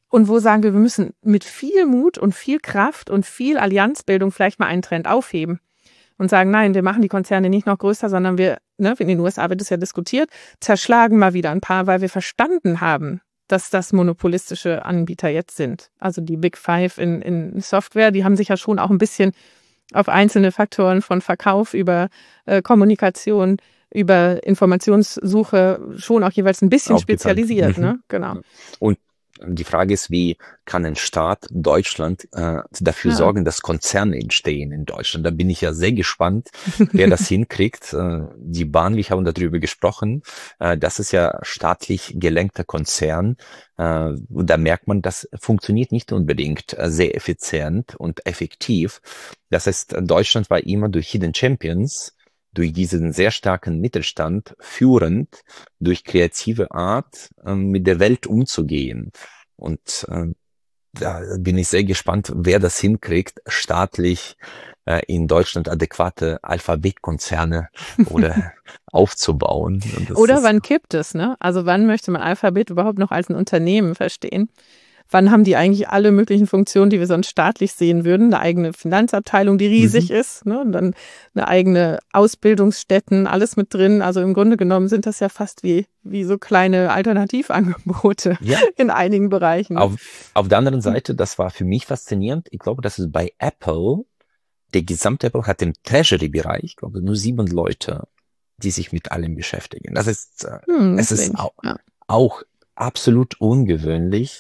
Und wo sagen wir, wir müssen mit viel Mut und viel Kraft und viel Allianzbildung vielleicht mal einen Trend aufheben und sagen, nein, wir machen die Konzerne nicht noch größer, sondern wir, ne, in den U S A wird es ja diskutiert, zerschlagen mal wieder ein paar, weil wir verstanden haben, dass das monopolistische Anbieter jetzt sind. Also die Big Five in, in Software, die haben sich ja schon auch ein bisschen auf einzelne Faktoren von Verkauf über äh, Kommunikation, über Informationssuche schon auch jeweils ein bisschen Aufgeteilt. spezialisiert. Mhm. Ne? Genau. Und die Frage ist, wie kann ein Staat Deutschland äh, dafür Ja. sorgen, dass Konzerne entstehen in Deutschland? Da bin ich ja sehr gespannt, wer das hinkriegt. Äh, die Bahn, wir haben darüber gesprochen, äh, das ist ja staatlich gelenkter Konzern. Äh, und da merkt man, das funktioniert nicht unbedingt äh, sehr effizient und effektiv. Das heißt, Deutschland war immer durch Hidden Champions, durch diesen sehr starken Mittelstand führend, durch kreative Art äh, mit der Welt umzugehen. Und äh, da bin ich sehr gespannt, wer das hinkriegt, staatlich äh, in Deutschland adäquate Alphabetkonzerne oder aufzubauen. Und das Oder ist, wann kippt es? Ne? Also wann möchte man Alphabet überhaupt noch als ein Unternehmen verstehen? Wann haben die eigentlich alle möglichen Funktionen, die wir sonst staatlich sehen würden? Eine eigene Finanzabteilung, die riesig mhm. ist, ne? Und dann eine eigene Ausbildungsstätten, alles mit drin. Also im Grunde genommen sind das ja fast wie, wie so kleine Alternativangebote ja. in einigen Bereichen. Auf, auf der anderen Seite, das war für mich faszinierend. Ich glaube, das ist bei Apple, der gesamte Apple hat im Treasury-Bereich, ich glaube, nur sieben Leute, die sich mit allem beschäftigen. Das ist, hm, es ist auch, ja. auch absolut ungewöhnlich.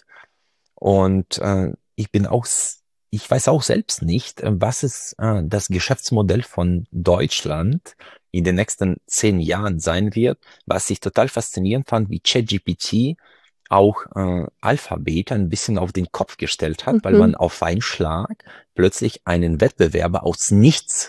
Und äh, ich bin auch, ich weiß auch selbst nicht, was ist äh, das Geschäftsmodell von Deutschland in den nächsten zehn Jahren sein wird. Was ich total faszinierend fand, wie ChatGPT auch äh, Alphabet ein bisschen auf den Kopf gestellt hat, mhm. weil man auf einen Schlag plötzlich einen Wettbewerber aus nichts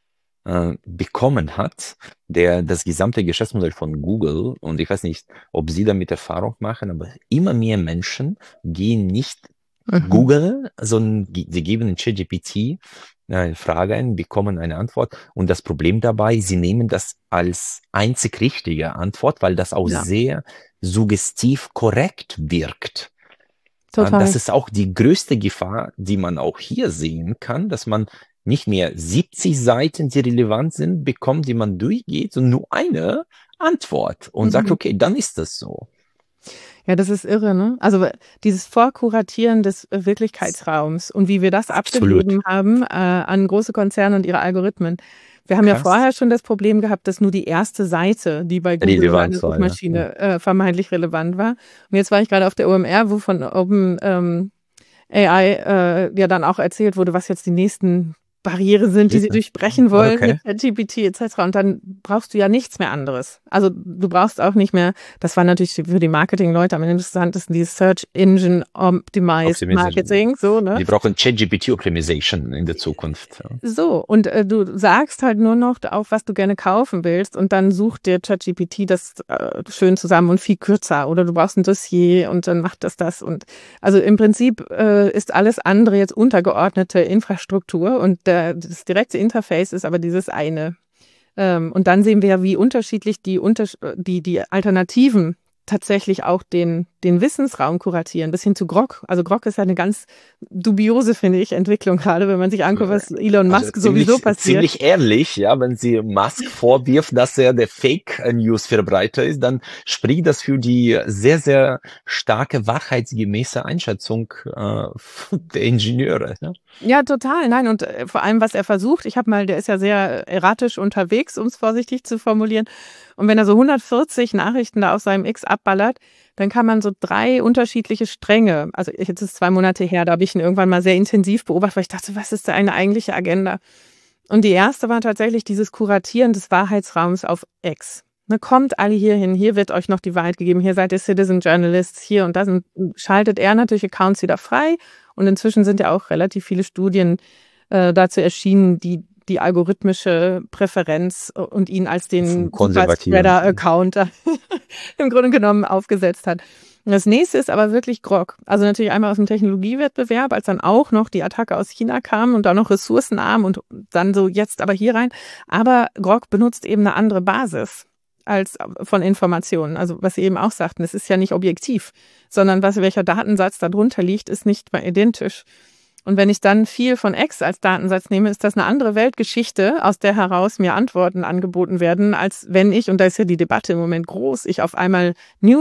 äh, bekommen hat, der das gesamte Geschäftsmodell von Google, und ich weiß nicht, ob Sie damit Erfahrung machen, aber immer mehr Menschen gehen nicht mhm. Google, sondern sie geben in ChatGPT eine Frage ein, bekommen eine Antwort, und das Problem dabei, sie nehmen das als einzig richtige Antwort, weil das auch ja. sehr suggestiv korrekt wirkt. Total. Das ist auch die größte Gefahr, die man auch hier sehen kann, dass man nicht mehr siebzig Seiten, die relevant sind, bekommt, die man durchgeht, und nur eine Antwort und mhm. sagt, okay, dann ist das so. Ja, das ist irre, ne? Also dieses Vorkuratieren des Wirklichkeitsraums und wie wir das Absolut. abgegeben haben äh, an große Konzerne und ihre Algorithmen. Wir haben Krass. ja vorher schon das Problem gehabt, dass nur die erste Seite, die bei Google relevant oder einer Suchmaschine ja. äh, vermeintlich relevant war. Und jetzt war ich gerade auf der O M R, wo von Open ähm, A I äh, ja dann auch erzählt wurde, was jetzt die nächsten Barrieren sind, die sie durchbrechen wollen okay. mit G P T et cetera. Und dann brauchst du ja nichts mehr anderes. Also du brauchst auch nicht mehr, das war natürlich für die Marketing-Leute am interessantesten, die Search Engine Optimized Marketing. So, ne? Die brauchen ChatGPT Optimization in der Zukunft. Ja. So, und äh, du sagst halt nur noch auf, was du gerne kaufen willst, und dann sucht dir ChatGPT das äh, schön zusammen und viel kürzer. Oder du brauchst ein Dossier und dann macht das das. Und also im Prinzip äh, ist alles andere jetzt untergeordnete Infrastruktur, und der das direkte Interface ist aber dieses eine. Und dann sehen wir ja, wie unterschiedlich die, die, die Alternativen tatsächlich auch den, den Wissensraum kuratieren, bis hin zu Grok. Also Grok ist ja eine ganz dubiose, finde ich, Entwicklung, gerade wenn man sich anguckt, was Elon Musk also ziemlich, sowieso passiert. Ziemlich ehrlich, ja, wenn sie Musk vorwirft, dass er der Fake-News-Verbreiter ist, dann spricht das für die sehr, sehr starke, wahrheitsgemäße Einschätzung äh, der Ingenieure. Ja? Ja, total. Nein, und äh, vor allem, was er versucht, ich habe mal, der ist ja sehr erratisch unterwegs, um es vorsichtig zu formulieren. Und wenn er so hundertvierzig Nachrichten da auf seinem X abballert, dann kann man so drei unterschiedliche Stränge, also jetzt ist es zwei Monate her, da habe ich ihn irgendwann mal sehr intensiv beobachtet, weil ich dachte, was ist da eine eigentliche Agenda? Und die erste war tatsächlich dieses Kuratieren des Wahrheitsraums auf X. Ne, kommt alle hier hin, hier wird euch noch die Wahrheit gegeben, hier seid ihr Citizen Journalists, hier und da sind, schaltet er natürlich Accounts wieder frei. Und inzwischen sind ja auch relativ viele Studien äh, dazu erschienen, die die algorithmische Präferenz und ihn als den Spreader-Account im Grunde genommen aufgesetzt hat. Und das nächste ist aber wirklich Grok. Also natürlich einmal aus dem Technologiewettbewerb, als dann auch noch die Attacke aus China kam und auch noch ressourcenarm und dann so jetzt aber hier rein. Aber Grok benutzt eben eine andere Basis. als von Informationen. Also was Sie eben auch sagten, es ist ja nicht objektiv, sondern was welcher Datensatz darunter liegt, ist nicht mal identisch. Und wenn ich dann viel von X als Datensatz nehme, ist das eine andere Weltgeschichte, aus der heraus mir Antworten angeboten werden, als wenn ich, und da ist ja die Debatte im Moment groß, ich auf einmal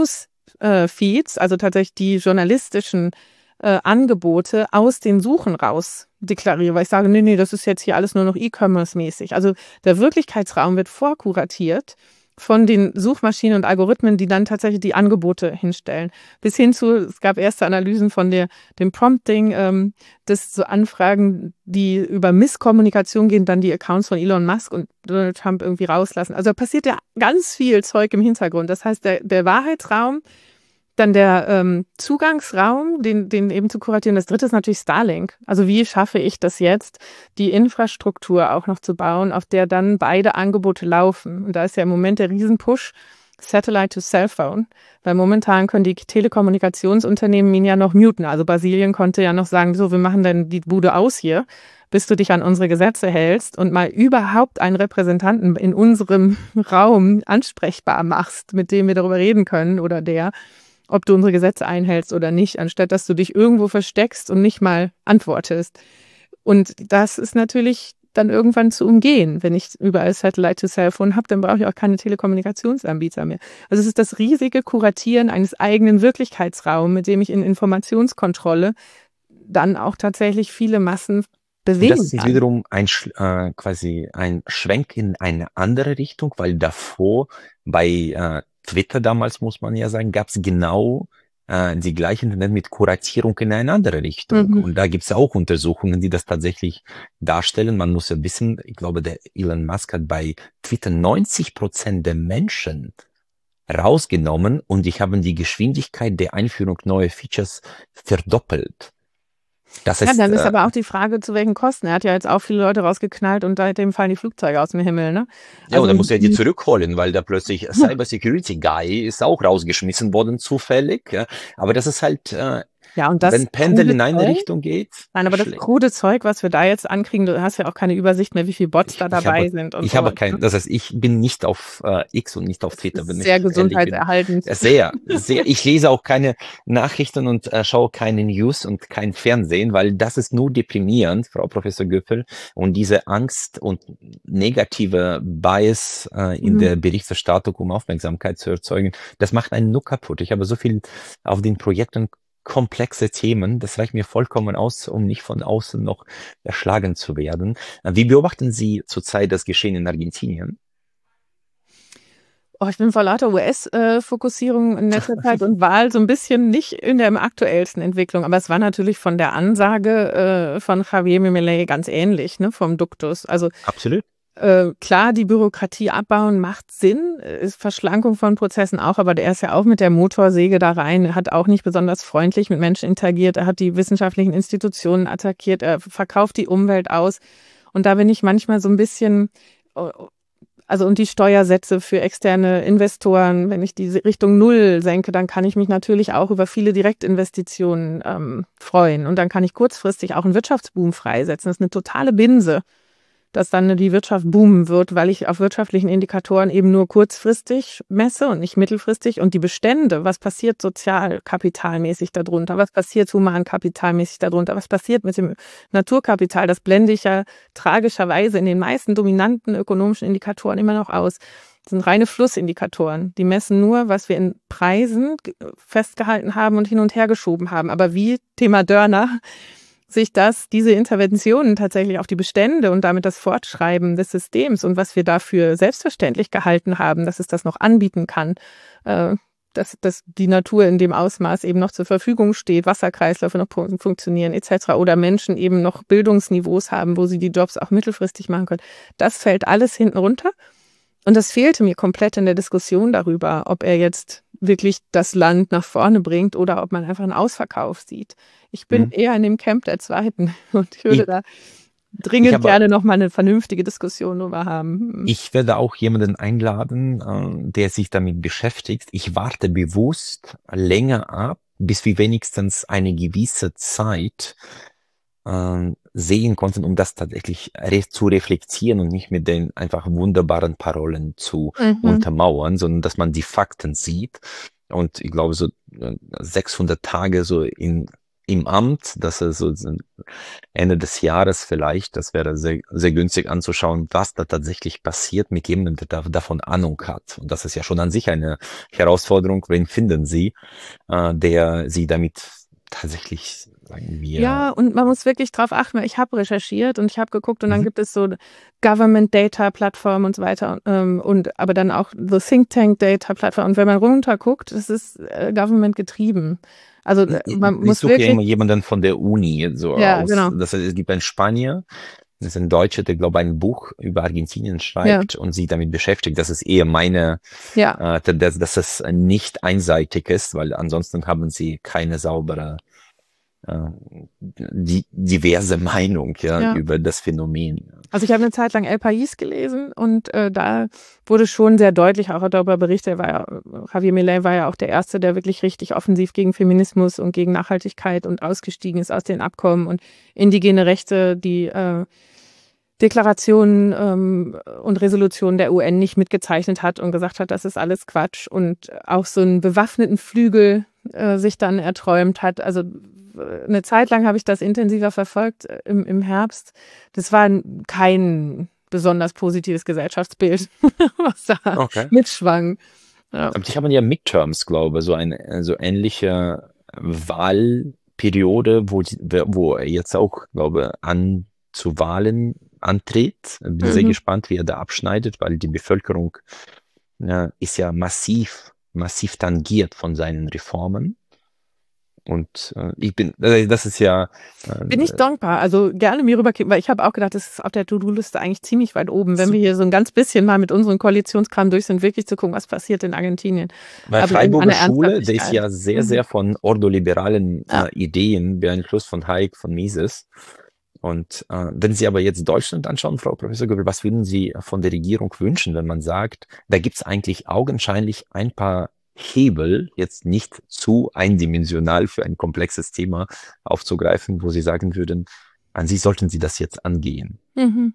News-Feeds, also tatsächlich die journalistischen äh, Angebote aus den Suchen raus deklariere, weil ich sage, nee, nee, das ist jetzt hier alles nur noch E-Commerce-mäßig. Also der Wirklichkeitsraum wird vorkuratiert von den Suchmaschinen und Algorithmen, die dann tatsächlich die Angebote hinstellen. Bis hin zu, es gab erste Analysen von der, dem Prompting, ähm, das so Anfragen, die über Misskommunikation gehen, dann die Accounts von Elon Musk und Donald Trump irgendwie rauslassen. Also da passiert ja ganz viel Zeug im Hintergrund. Das heißt, der, der Wahrheitsraum, dann der ähm, Zugangsraum, den, den eben zu kuratieren. Das dritte ist natürlich Starlink. Also wie schaffe ich das jetzt, die Infrastruktur auch noch zu bauen, auf der dann beide Angebote laufen? Und da ist ja im Moment der Riesenpush Satellite to Cellphone, weil momentan können die Telekommunikationsunternehmen ihn ja noch muten. Also Brasilien konnte ja noch sagen, so, wir machen dann die Bude aus hier, bis du dich an unsere Gesetze hältst und mal überhaupt einen Repräsentanten in unserem Raum ansprechbar machst, mit dem wir darüber reden können oder der, ob du unsere Gesetze einhältst oder nicht, anstatt dass du dich irgendwo versteckst und nicht mal antwortest. Und das ist natürlich dann irgendwann zu umgehen. Wenn ich überall Satellite-to-Cellphone habe, dann brauche ich auch keine Telekommunikationsanbieter mehr. Also es ist das riesige Kuratieren eines eigenen Wirklichkeitsraums, mit dem ich in Informationskontrolle dann auch tatsächlich viele Massen bewegen kann. Das ist wiederum ein äh, quasi ein Schwenk in eine andere Richtung, weil davor bei äh, Twitter damals, muss man ja sagen, gab es genau äh, die gleichen Tendenz mit Kuratierung in eine andere Richtung. Mhm. Und da gibt es auch Untersuchungen, die das tatsächlich darstellen. Man muss ja wissen, ich glaube, der Elon Musk hat bei Twitter neunzig Prozent der Menschen rausgenommen und die haben die Geschwindigkeit der Einführung neuer Features verdoppelt. Das ja, ist, dann ist äh, aber auch die Frage, zu welchen Kosten. Er hat ja jetzt auch viele Leute rausgeknallt und seitdem fallen die Flugzeuge aus dem Himmel, ne? Ja, also, und dann muss er die zurückholen, weil da plötzlich Cyber Security Guy ist auch rausgeschmissen worden, zufällig. Ja. Aber das ist halt, äh, ja, und das wenn Pendel in eine Zeug, Richtung geht. Nein, aber schlecht. Das krude Zeug, was wir da jetzt ankriegen, du hast ja auch keine Übersicht mehr, wie viele Bots ich, da dabei ich habe, sind. Und ich so. habe kein, das heißt, ich bin nicht auf äh, X und nicht auf Twitter. Bin sehr gesundheitserhaltend. Sehr, sehr. Ich lese auch keine Nachrichten und äh, schaue keine News und kein Fernsehen, weil das ist nur deprimierend, Frau Professor Göppel. Und diese Angst und negative Bias äh, in mhm. der Berichterstattung, um Aufmerksamkeit zu erzeugen, das macht einen nur kaputt. Ich habe so viel auf den Projekten komplexe Themen, das reicht mir vollkommen aus, um nicht von außen noch erschlagen zu werden. Wie beobachten Sie zurzeit das Geschehen in Argentinien? Oh, ich bin vor lauter U S-Fokussierung in letzter Zeit und Wahl so ein bisschen nicht in der aktuellsten Entwicklung, aber es war natürlich von der Ansage äh, von Javier Milei ganz ähnlich, ne, vom Duktus. Also absolut. Äh, klar, die Bürokratie abbauen macht Sinn, ist Verschlankung von Prozessen auch, aber der ist ja auch mit der Motorsäge da rein, hat auch nicht besonders freundlich mit Menschen interagiert, er hat die wissenschaftlichen Institutionen attackiert, er verkauft die Umwelt aus und da bin ich manchmal so ein bisschen, also und die Steuersätze für externe Investoren, wenn ich diese Richtung Null senke, dann kann ich mich natürlich auch über viele Direktinvestitionen ähm, freuen und dann kann ich kurzfristig auch einen Wirtschaftsboom freisetzen, das ist eine totale Binse, dass dann die Wirtschaft boomen wird, weil ich auf wirtschaftlichen Indikatoren eben nur kurzfristig messe und nicht mittelfristig. Und die Bestände, was passiert sozialkapitalmäßig darunter, was passiert humankapitalmäßig darunter, was passiert mit dem Naturkapital, das blende ich ja tragischerweise in den meisten dominanten ökonomischen Indikatoren immer noch aus. Das sind reine Flussindikatoren. Die messen nur, was wir in Preisen festgehalten haben und hin und her geschoben haben. Aber wie Thema Dörner sich das, diese Interventionen tatsächlich auf die Bestände und damit das Fortschreiben des Systems und was wir dafür selbstverständlich gehalten haben, dass es das noch anbieten kann, äh, dass, dass die Natur in dem Ausmaß eben noch zur Verfügung steht, Wasserkreisläufe noch funktionieren et cetera oder Menschen eben noch Bildungsniveaus haben, wo sie die Jobs auch mittelfristig machen können. Das fällt alles hinten runter. Und das fehlte mir komplett in der Diskussion darüber, ob er jetzt wirklich das Land nach vorne bringt oder ob man einfach einen Ausverkauf sieht. Ich bin mhm. eher in dem Camp der Zweiten und ich würde ich, da dringend habe, gerne noch mal eine vernünftige Diskussion darüber haben. Ich werde auch jemanden einladen, äh, der sich damit beschäftigt. Ich warte bewusst länger ab, bis wir wenigstens eine gewisse Zeit äh, sehen konnten, um das tatsächlich re zu reflektieren und nicht mit den einfach wunderbaren Parolen zu Mhm. untermauern, sondern dass man die Fakten sieht. Und ich glaube, so äh, sechshundert Tage so in, im Amt, dass er so so Ende des Jahres vielleicht, das wäre sehr, sehr günstig anzuschauen, was da tatsächlich passiert mit jemandem, der da, davon Ahnung hat. Und das ist ja schon an sich eine Herausforderung. Wen finden Sie, äh, der Sie damit tatsächlich, sagen wir, Ja, und man muss wirklich drauf achten, weil ich habe recherchiert und ich habe geguckt und dann Mhm. gibt es so Government Data Plattformen und so weiter, ähm, und aber dann auch the Think Tank Data Plattform. Und wenn man runterguckt, das ist äh, Government getrieben. Also äh, man ich muss suche ja wirklich, immer jemanden von der Uni so ja, aus. genau, Das heißt, es gibt einen Spanier, das ist ein Deutscher, der, glaube ich, ein Buch über Argentinien ja, schreibt und sich damit beschäftigt. Das ist eher meine, ja, äh, dass, dass es nicht einseitig ist, weil ansonsten haben sie keine saubere, äh, die, diverse Meinung ja, ja. über das Phänomen. Also ich habe eine Zeit lang El País gelesen und äh, da wurde schon sehr deutlich auch darüber berichtet, war ja, Javier Milei war ja auch der Erste, der wirklich richtig offensiv gegen Feminismus und gegen Nachhaltigkeit und ausgestiegen ist aus den Abkommen und indigene Rechte, die äh, Deklarationen ähm, und Resolutionen der U N nicht mitgezeichnet hat und gesagt hat, das ist alles Quatsch und auch so einen bewaffneten Flügel äh, sich dann erträumt hat. Also eine Zeit lang habe ich das intensiver verfolgt äh, im, im Herbst. Das war kein besonders positives Gesellschaftsbild, was da Okay. mitschwang. Ja. Aber die haben ja Midterms, glaube ich, so eine so ähnliche Wahlperiode, wo, die, wo er jetzt auch, glaube ich, an zu Wahlen antritt. Bin sehr Mhm. gespannt, wie er da abschneidet, weil die Bevölkerung ja, ist ja massiv, massiv tangiert von seinen Reformen. Und äh, ich bin, äh, das ist ja, Bin ich äh, dankbar. Also gerne mir rüberkippen, weil ich habe auch gedacht, das ist auf der To-Do-Liste eigentlich ziemlich weit oben, wenn wir hier so ein ganz bisschen mal mit unseren Koalitionskram durch sind, wirklich zu gucken, was passiert in Argentinien. weil Aber in Freiburger einer Schule, der ist Ernsthaftigkeit. ja sehr, Mhm. sehr von ordoliberalen Ja. äh, Ideen beeinflusst, von Hayek, von Mises. Und äh, wenn Sie aber jetzt Deutschland anschauen, Frau Professor Göbel, was würden Sie von der Regierung wünschen, wenn man sagt, da gibt es eigentlich augenscheinlich ein paar Hebel, jetzt nicht zu eindimensional für ein komplexes Thema aufzugreifen, wo Sie sagen würden, an Sie sollten Sie das jetzt angehen. Mhm.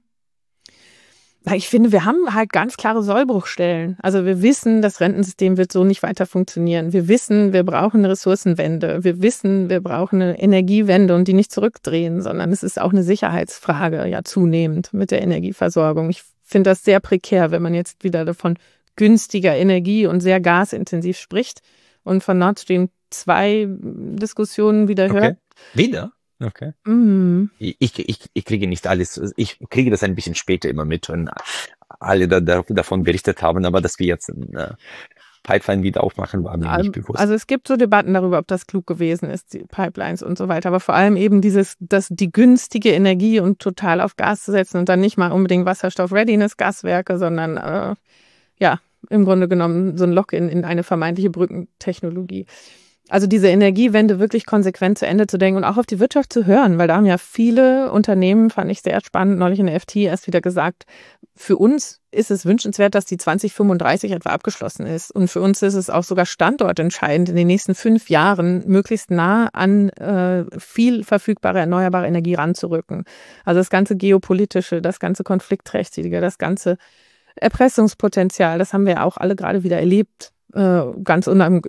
Na, ich finde, wir haben halt ganz klare Sollbruchstellen. Also wir wissen, das Rentensystem wird so nicht weiter funktionieren. Wir wissen, wir brauchen eine Ressourcenwende. Wir wissen, wir brauchen eine Energiewende und die nicht zurückdrehen, sondern es ist auch eine Sicherheitsfrage, ja, zunehmend mit der Energieversorgung. Ich finde das sehr prekär, wenn man jetzt wieder davon günstiger Energie und sehr gasintensiv spricht und von Nord Stream zwei Diskussionen wieder Okay. hört. Wieder? Okay. Mhm. Ich, ich, ich kriege nicht alles, ich kriege das ein bisschen später immer mit, wenn alle da, da, davon berichtet haben, aber dass wir jetzt ein äh, Pipeline wieder aufmachen, war mir nicht bewusst. Also es gibt so Debatten darüber, ob das klug gewesen ist, die Pipelines und so weiter, aber vor allem eben dieses, dass die günstige Energie und total auf Gas zu setzen und dann nicht mal unbedingt Wasserstoff-Readiness-Gaswerke, sondern äh, ja, im Grunde genommen so ein Lock-in in eine vermeintliche Brückentechnologie. Also diese Energiewende wirklich konsequent zu Ende zu denken und auch auf die Wirtschaft zu hören, weil da haben ja viele Unternehmen, fand ich sehr spannend, neulich in der F T erst wieder gesagt, für uns ist es wünschenswert, dass die zwanzig fünfunddreißig etwa abgeschlossen ist. Und für uns ist es auch sogar standortentscheidend, in den nächsten fünf Jahren möglichst nah an äh, viel verfügbare erneuerbare Energie ranzurücken. Also das ganze Geopolitische, das ganze Konfliktträchtige, das ganze Erpressungspotenzial, das haben wir auch alle gerade wieder erlebt, äh, ganz unam,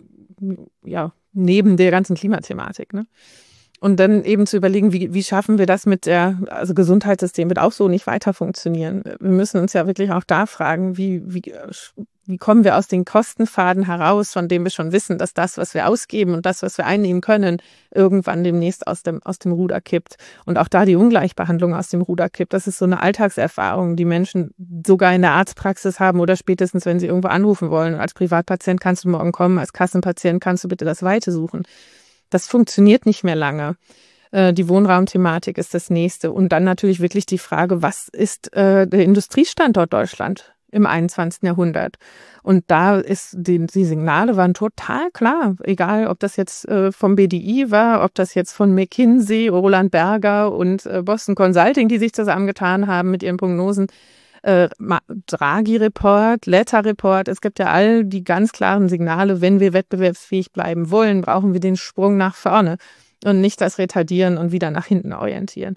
ja, neben der ganzen Klimathematik, ne? Und dann eben zu überlegen, wie, wie schaffen wir das mit der, also Gesundheitssystem wird auch so nicht weiter funktionieren. Wir müssen uns ja wirklich auch da fragen, wie, wie, wie kommen wir aus den Kostenpfaden heraus, von dem wir schon wissen, dass das, was wir ausgeben und das, was wir einnehmen können, irgendwann demnächst aus dem, aus dem Ruder kippt. Und auch da die Ungleichbehandlung aus dem Ruder kippt. Das ist so eine Alltagserfahrung, die Menschen sogar in der Arztpraxis haben oder spätestens, wenn sie irgendwo anrufen wollen. Als Privatpatient kannst du morgen kommen, als Kassenpatient kannst du bitte das Weite suchen. Das funktioniert nicht mehr lange. Äh, die Wohnraumthematik ist das nächste. Und dann natürlich wirklich die Frage, was ist äh, der Industriestandort Deutschland im einundzwanzigsten Jahrhundert? Und da ist die, die Signale waren total klar. Egal, ob das jetzt äh, vom B D I war, ob das jetzt von McKinsey, Roland Berger und äh, Boston Consulting, die sich zusammengetan haben mit ihren Prognosen. Äh, Draghi-Report, Letta-Report, es gibt ja all die ganz klaren Signale, wenn wir wettbewerbsfähig bleiben wollen, brauchen wir den Sprung nach vorne und nicht das Retardieren und wieder nach hinten orientieren.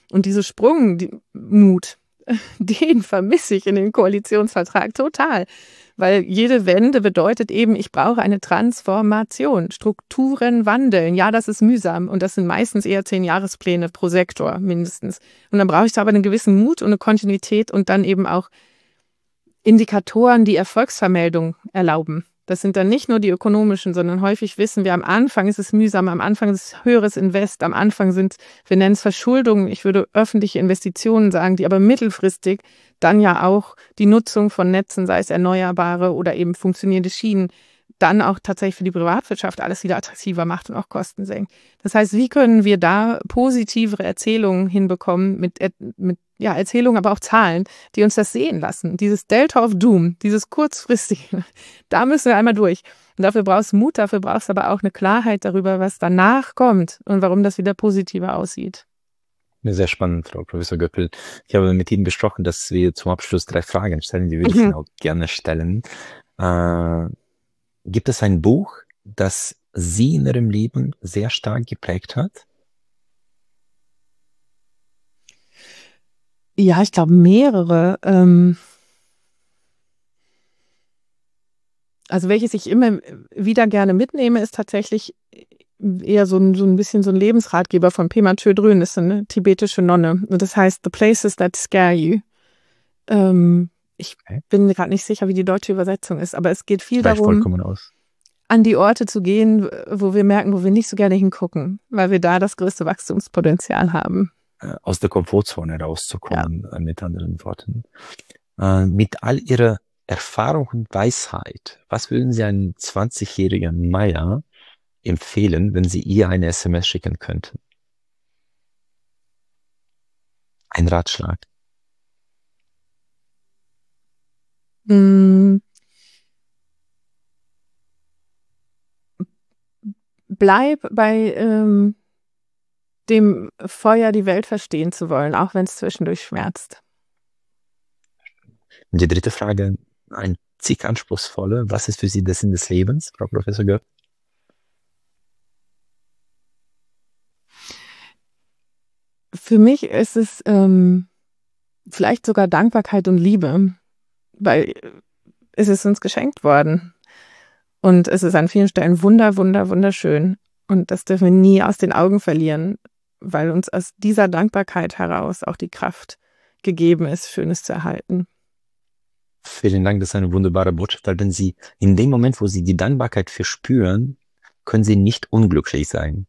Und diese Sprungmut, den vermisse ich in dem Koalitionsvertrag total. Weil jede Wende bedeutet eben, ich brauche eine Transformation, Strukturen wandeln. Ja, das ist mühsam und das sind meistens eher zehn Jahrespläne pro Sektor mindestens. Und dann brauche ich da aber einen gewissen Mut und eine Kontinuität und dann eben auch Indikatoren, die Erfolgsvermeldung erlauben. Das sind dann nicht nur die ökonomischen, sondern häufig wissen wir, am Anfang ist es mühsam, am Anfang ist es höheres Invest, am Anfang sind, wir nennen es Verschuldung, ich würde öffentliche Investitionen sagen, die aber mittelfristig dann ja auch die Nutzung von Netzen, sei es erneuerbare oder eben funktionierende Schienen, dann auch tatsächlich für die Privatwirtschaft alles wieder attraktiver macht und auch Kosten senkt. Das heißt, wie können wir da positivere Erzählungen hinbekommen mit, mit ja, Erzählungen, aber auch Zahlen, die uns das sehen lassen. Dieses Delta of Doom, dieses kurzfristige, da müssen wir einmal durch. Und dafür brauchst du Mut, dafür brauchst du aber auch eine Klarheit darüber, was danach kommt und warum das wieder positiver aussieht. Sehr spannend, Frau Professor Göppel. Ich habe mit Ihnen besprochen, dass wir zum Abschluss drei Fragen stellen, die würde ich Ihnen auch gerne stellen. Äh, gibt es ein Buch, das Sie in Ihrem Leben sehr stark geprägt hat? Ja, ich glaube mehrere. Ähm also welches ich immer wieder gerne mitnehme, ist tatsächlich eher so ein, so ein bisschen so ein Lebensratgeber von Pema Chodron, ist eine tibetische Nonne. Und das heißt The Places That Scare You. Ähm, ich okay. bin mir gerade nicht sicher, wie die deutsche Übersetzung ist, aber es geht viel Reicht darum, vollkommen aus. an die Orte zu gehen, wo wir merken, wo wir nicht so gerne hingucken, weil wir da das größte Wachstumspotenzial haben. Aus der Komfortzone rauszukommen, ja. Mit anderen Worten. Äh, mit all Ihrer Erfahrung und Weisheit, was würden Sie einem zwanzigjährigen Maya empfehlen, wenn Sie ihr eine S M S schicken könnten? Ein Ratschlag. Hm. Bleib bei ähm, dem Feuer, die Welt verstehen zu wollen, auch wenn es zwischendurch schmerzt. Und die dritte Frage, ein zig anspruchsvolle. Was ist für Sie der Sinn des Lebens, Frau Professor Göpp? Für mich ist es ähm, vielleicht sogar Dankbarkeit und Liebe, weil es ist uns geschenkt worden. Und es ist an vielen Stellen wunder, wunder, wunderschön. Und das dürfen wir nie aus den Augen verlieren, weil uns aus dieser Dankbarkeit heraus auch die Kraft gegeben ist, Schönes zu erhalten. Vielen Dank, das ist eine wunderbare Botschaft, weil wenn Sie in dem Moment, wo Sie die Dankbarkeit verspüren, können Sie nicht unglücklich sein.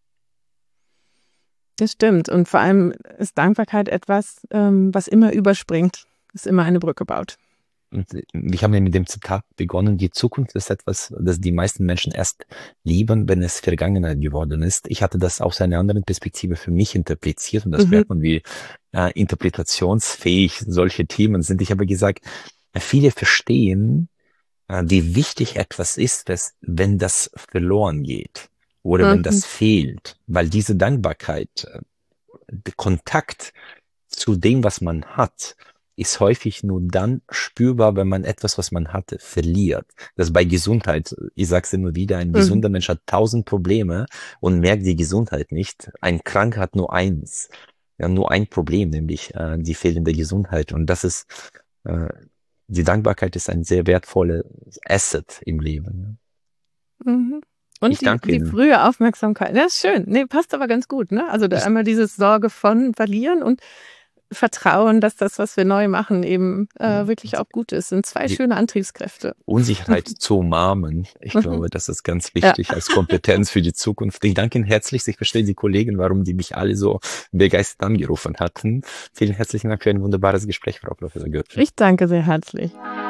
Das stimmt. Und vor allem ist Dankbarkeit etwas, ähm, was immer überspringt, das immer eine Brücke baut. Und ich habe ja mit dem Zitat begonnen, die Zukunft ist etwas, das die meisten Menschen erst lieben, wenn es Vergangenheit geworden ist. Ich hatte das aus einer anderen Perspektive für mich interpretiert und das mhm. merkt man, wie äh, interpretationsfähig solche Themen sind. Ich habe gesagt, viele verstehen, äh, wie wichtig etwas ist, dass, wenn das verloren geht oder mhm. wenn das fehlt, weil diese Dankbarkeit, äh, der Kontakt zu dem, was man hat, ist häufig nur dann spürbar, wenn man etwas, was man hatte, verliert. Das ist bei Gesundheit, ich sage es immer wieder, ein mhm. gesunder Mensch hat tausend Probleme und merkt die Gesundheit nicht. Ein Kranker hat nur eins, ja, nur ein Problem, nämlich äh, die fehlende Gesundheit. Und das ist, äh, die Dankbarkeit ist ein sehr wertvolles Asset im Leben. Mhm. Und die, die frühe Aufmerksamkeit, das ist schön, nee, passt aber ganz gut, ne? Also da ich einmal dieses Sorge von verlieren und Vertrauen, dass das, was wir neu machen, eben äh, wirklich auch gut ist. Sind zwei schöne Antriebskräfte. Unsicherheit zu umarmen. Ich glaube, das ist ganz wichtig ja. als Kompetenz für die Zukunft. Ich danke Ihnen herzlich. Ich verstehe die Kollegen, warum die mich alle so begeistert angerufen hatten. Vielen herzlichen Dank für ein wunderbares Gespräch, Frau Professor Göpp. Ich danke sehr herzlich.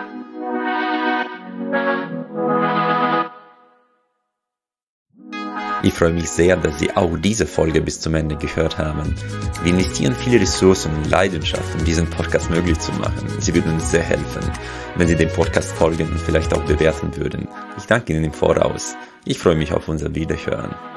Ich freue mich sehr, dass Sie auch diese Folge bis zum Ende gehört haben. Wir investieren viele Ressourcen und Leidenschaft, um diesen Podcast möglich zu machen. Sie würden uns sehr helfen, wenn Sie dem Podcast folgen und vielleicht auch bewerten würden. Ich danke Ihnen im Voraus. Ich freue mich auf unser Wiederhören.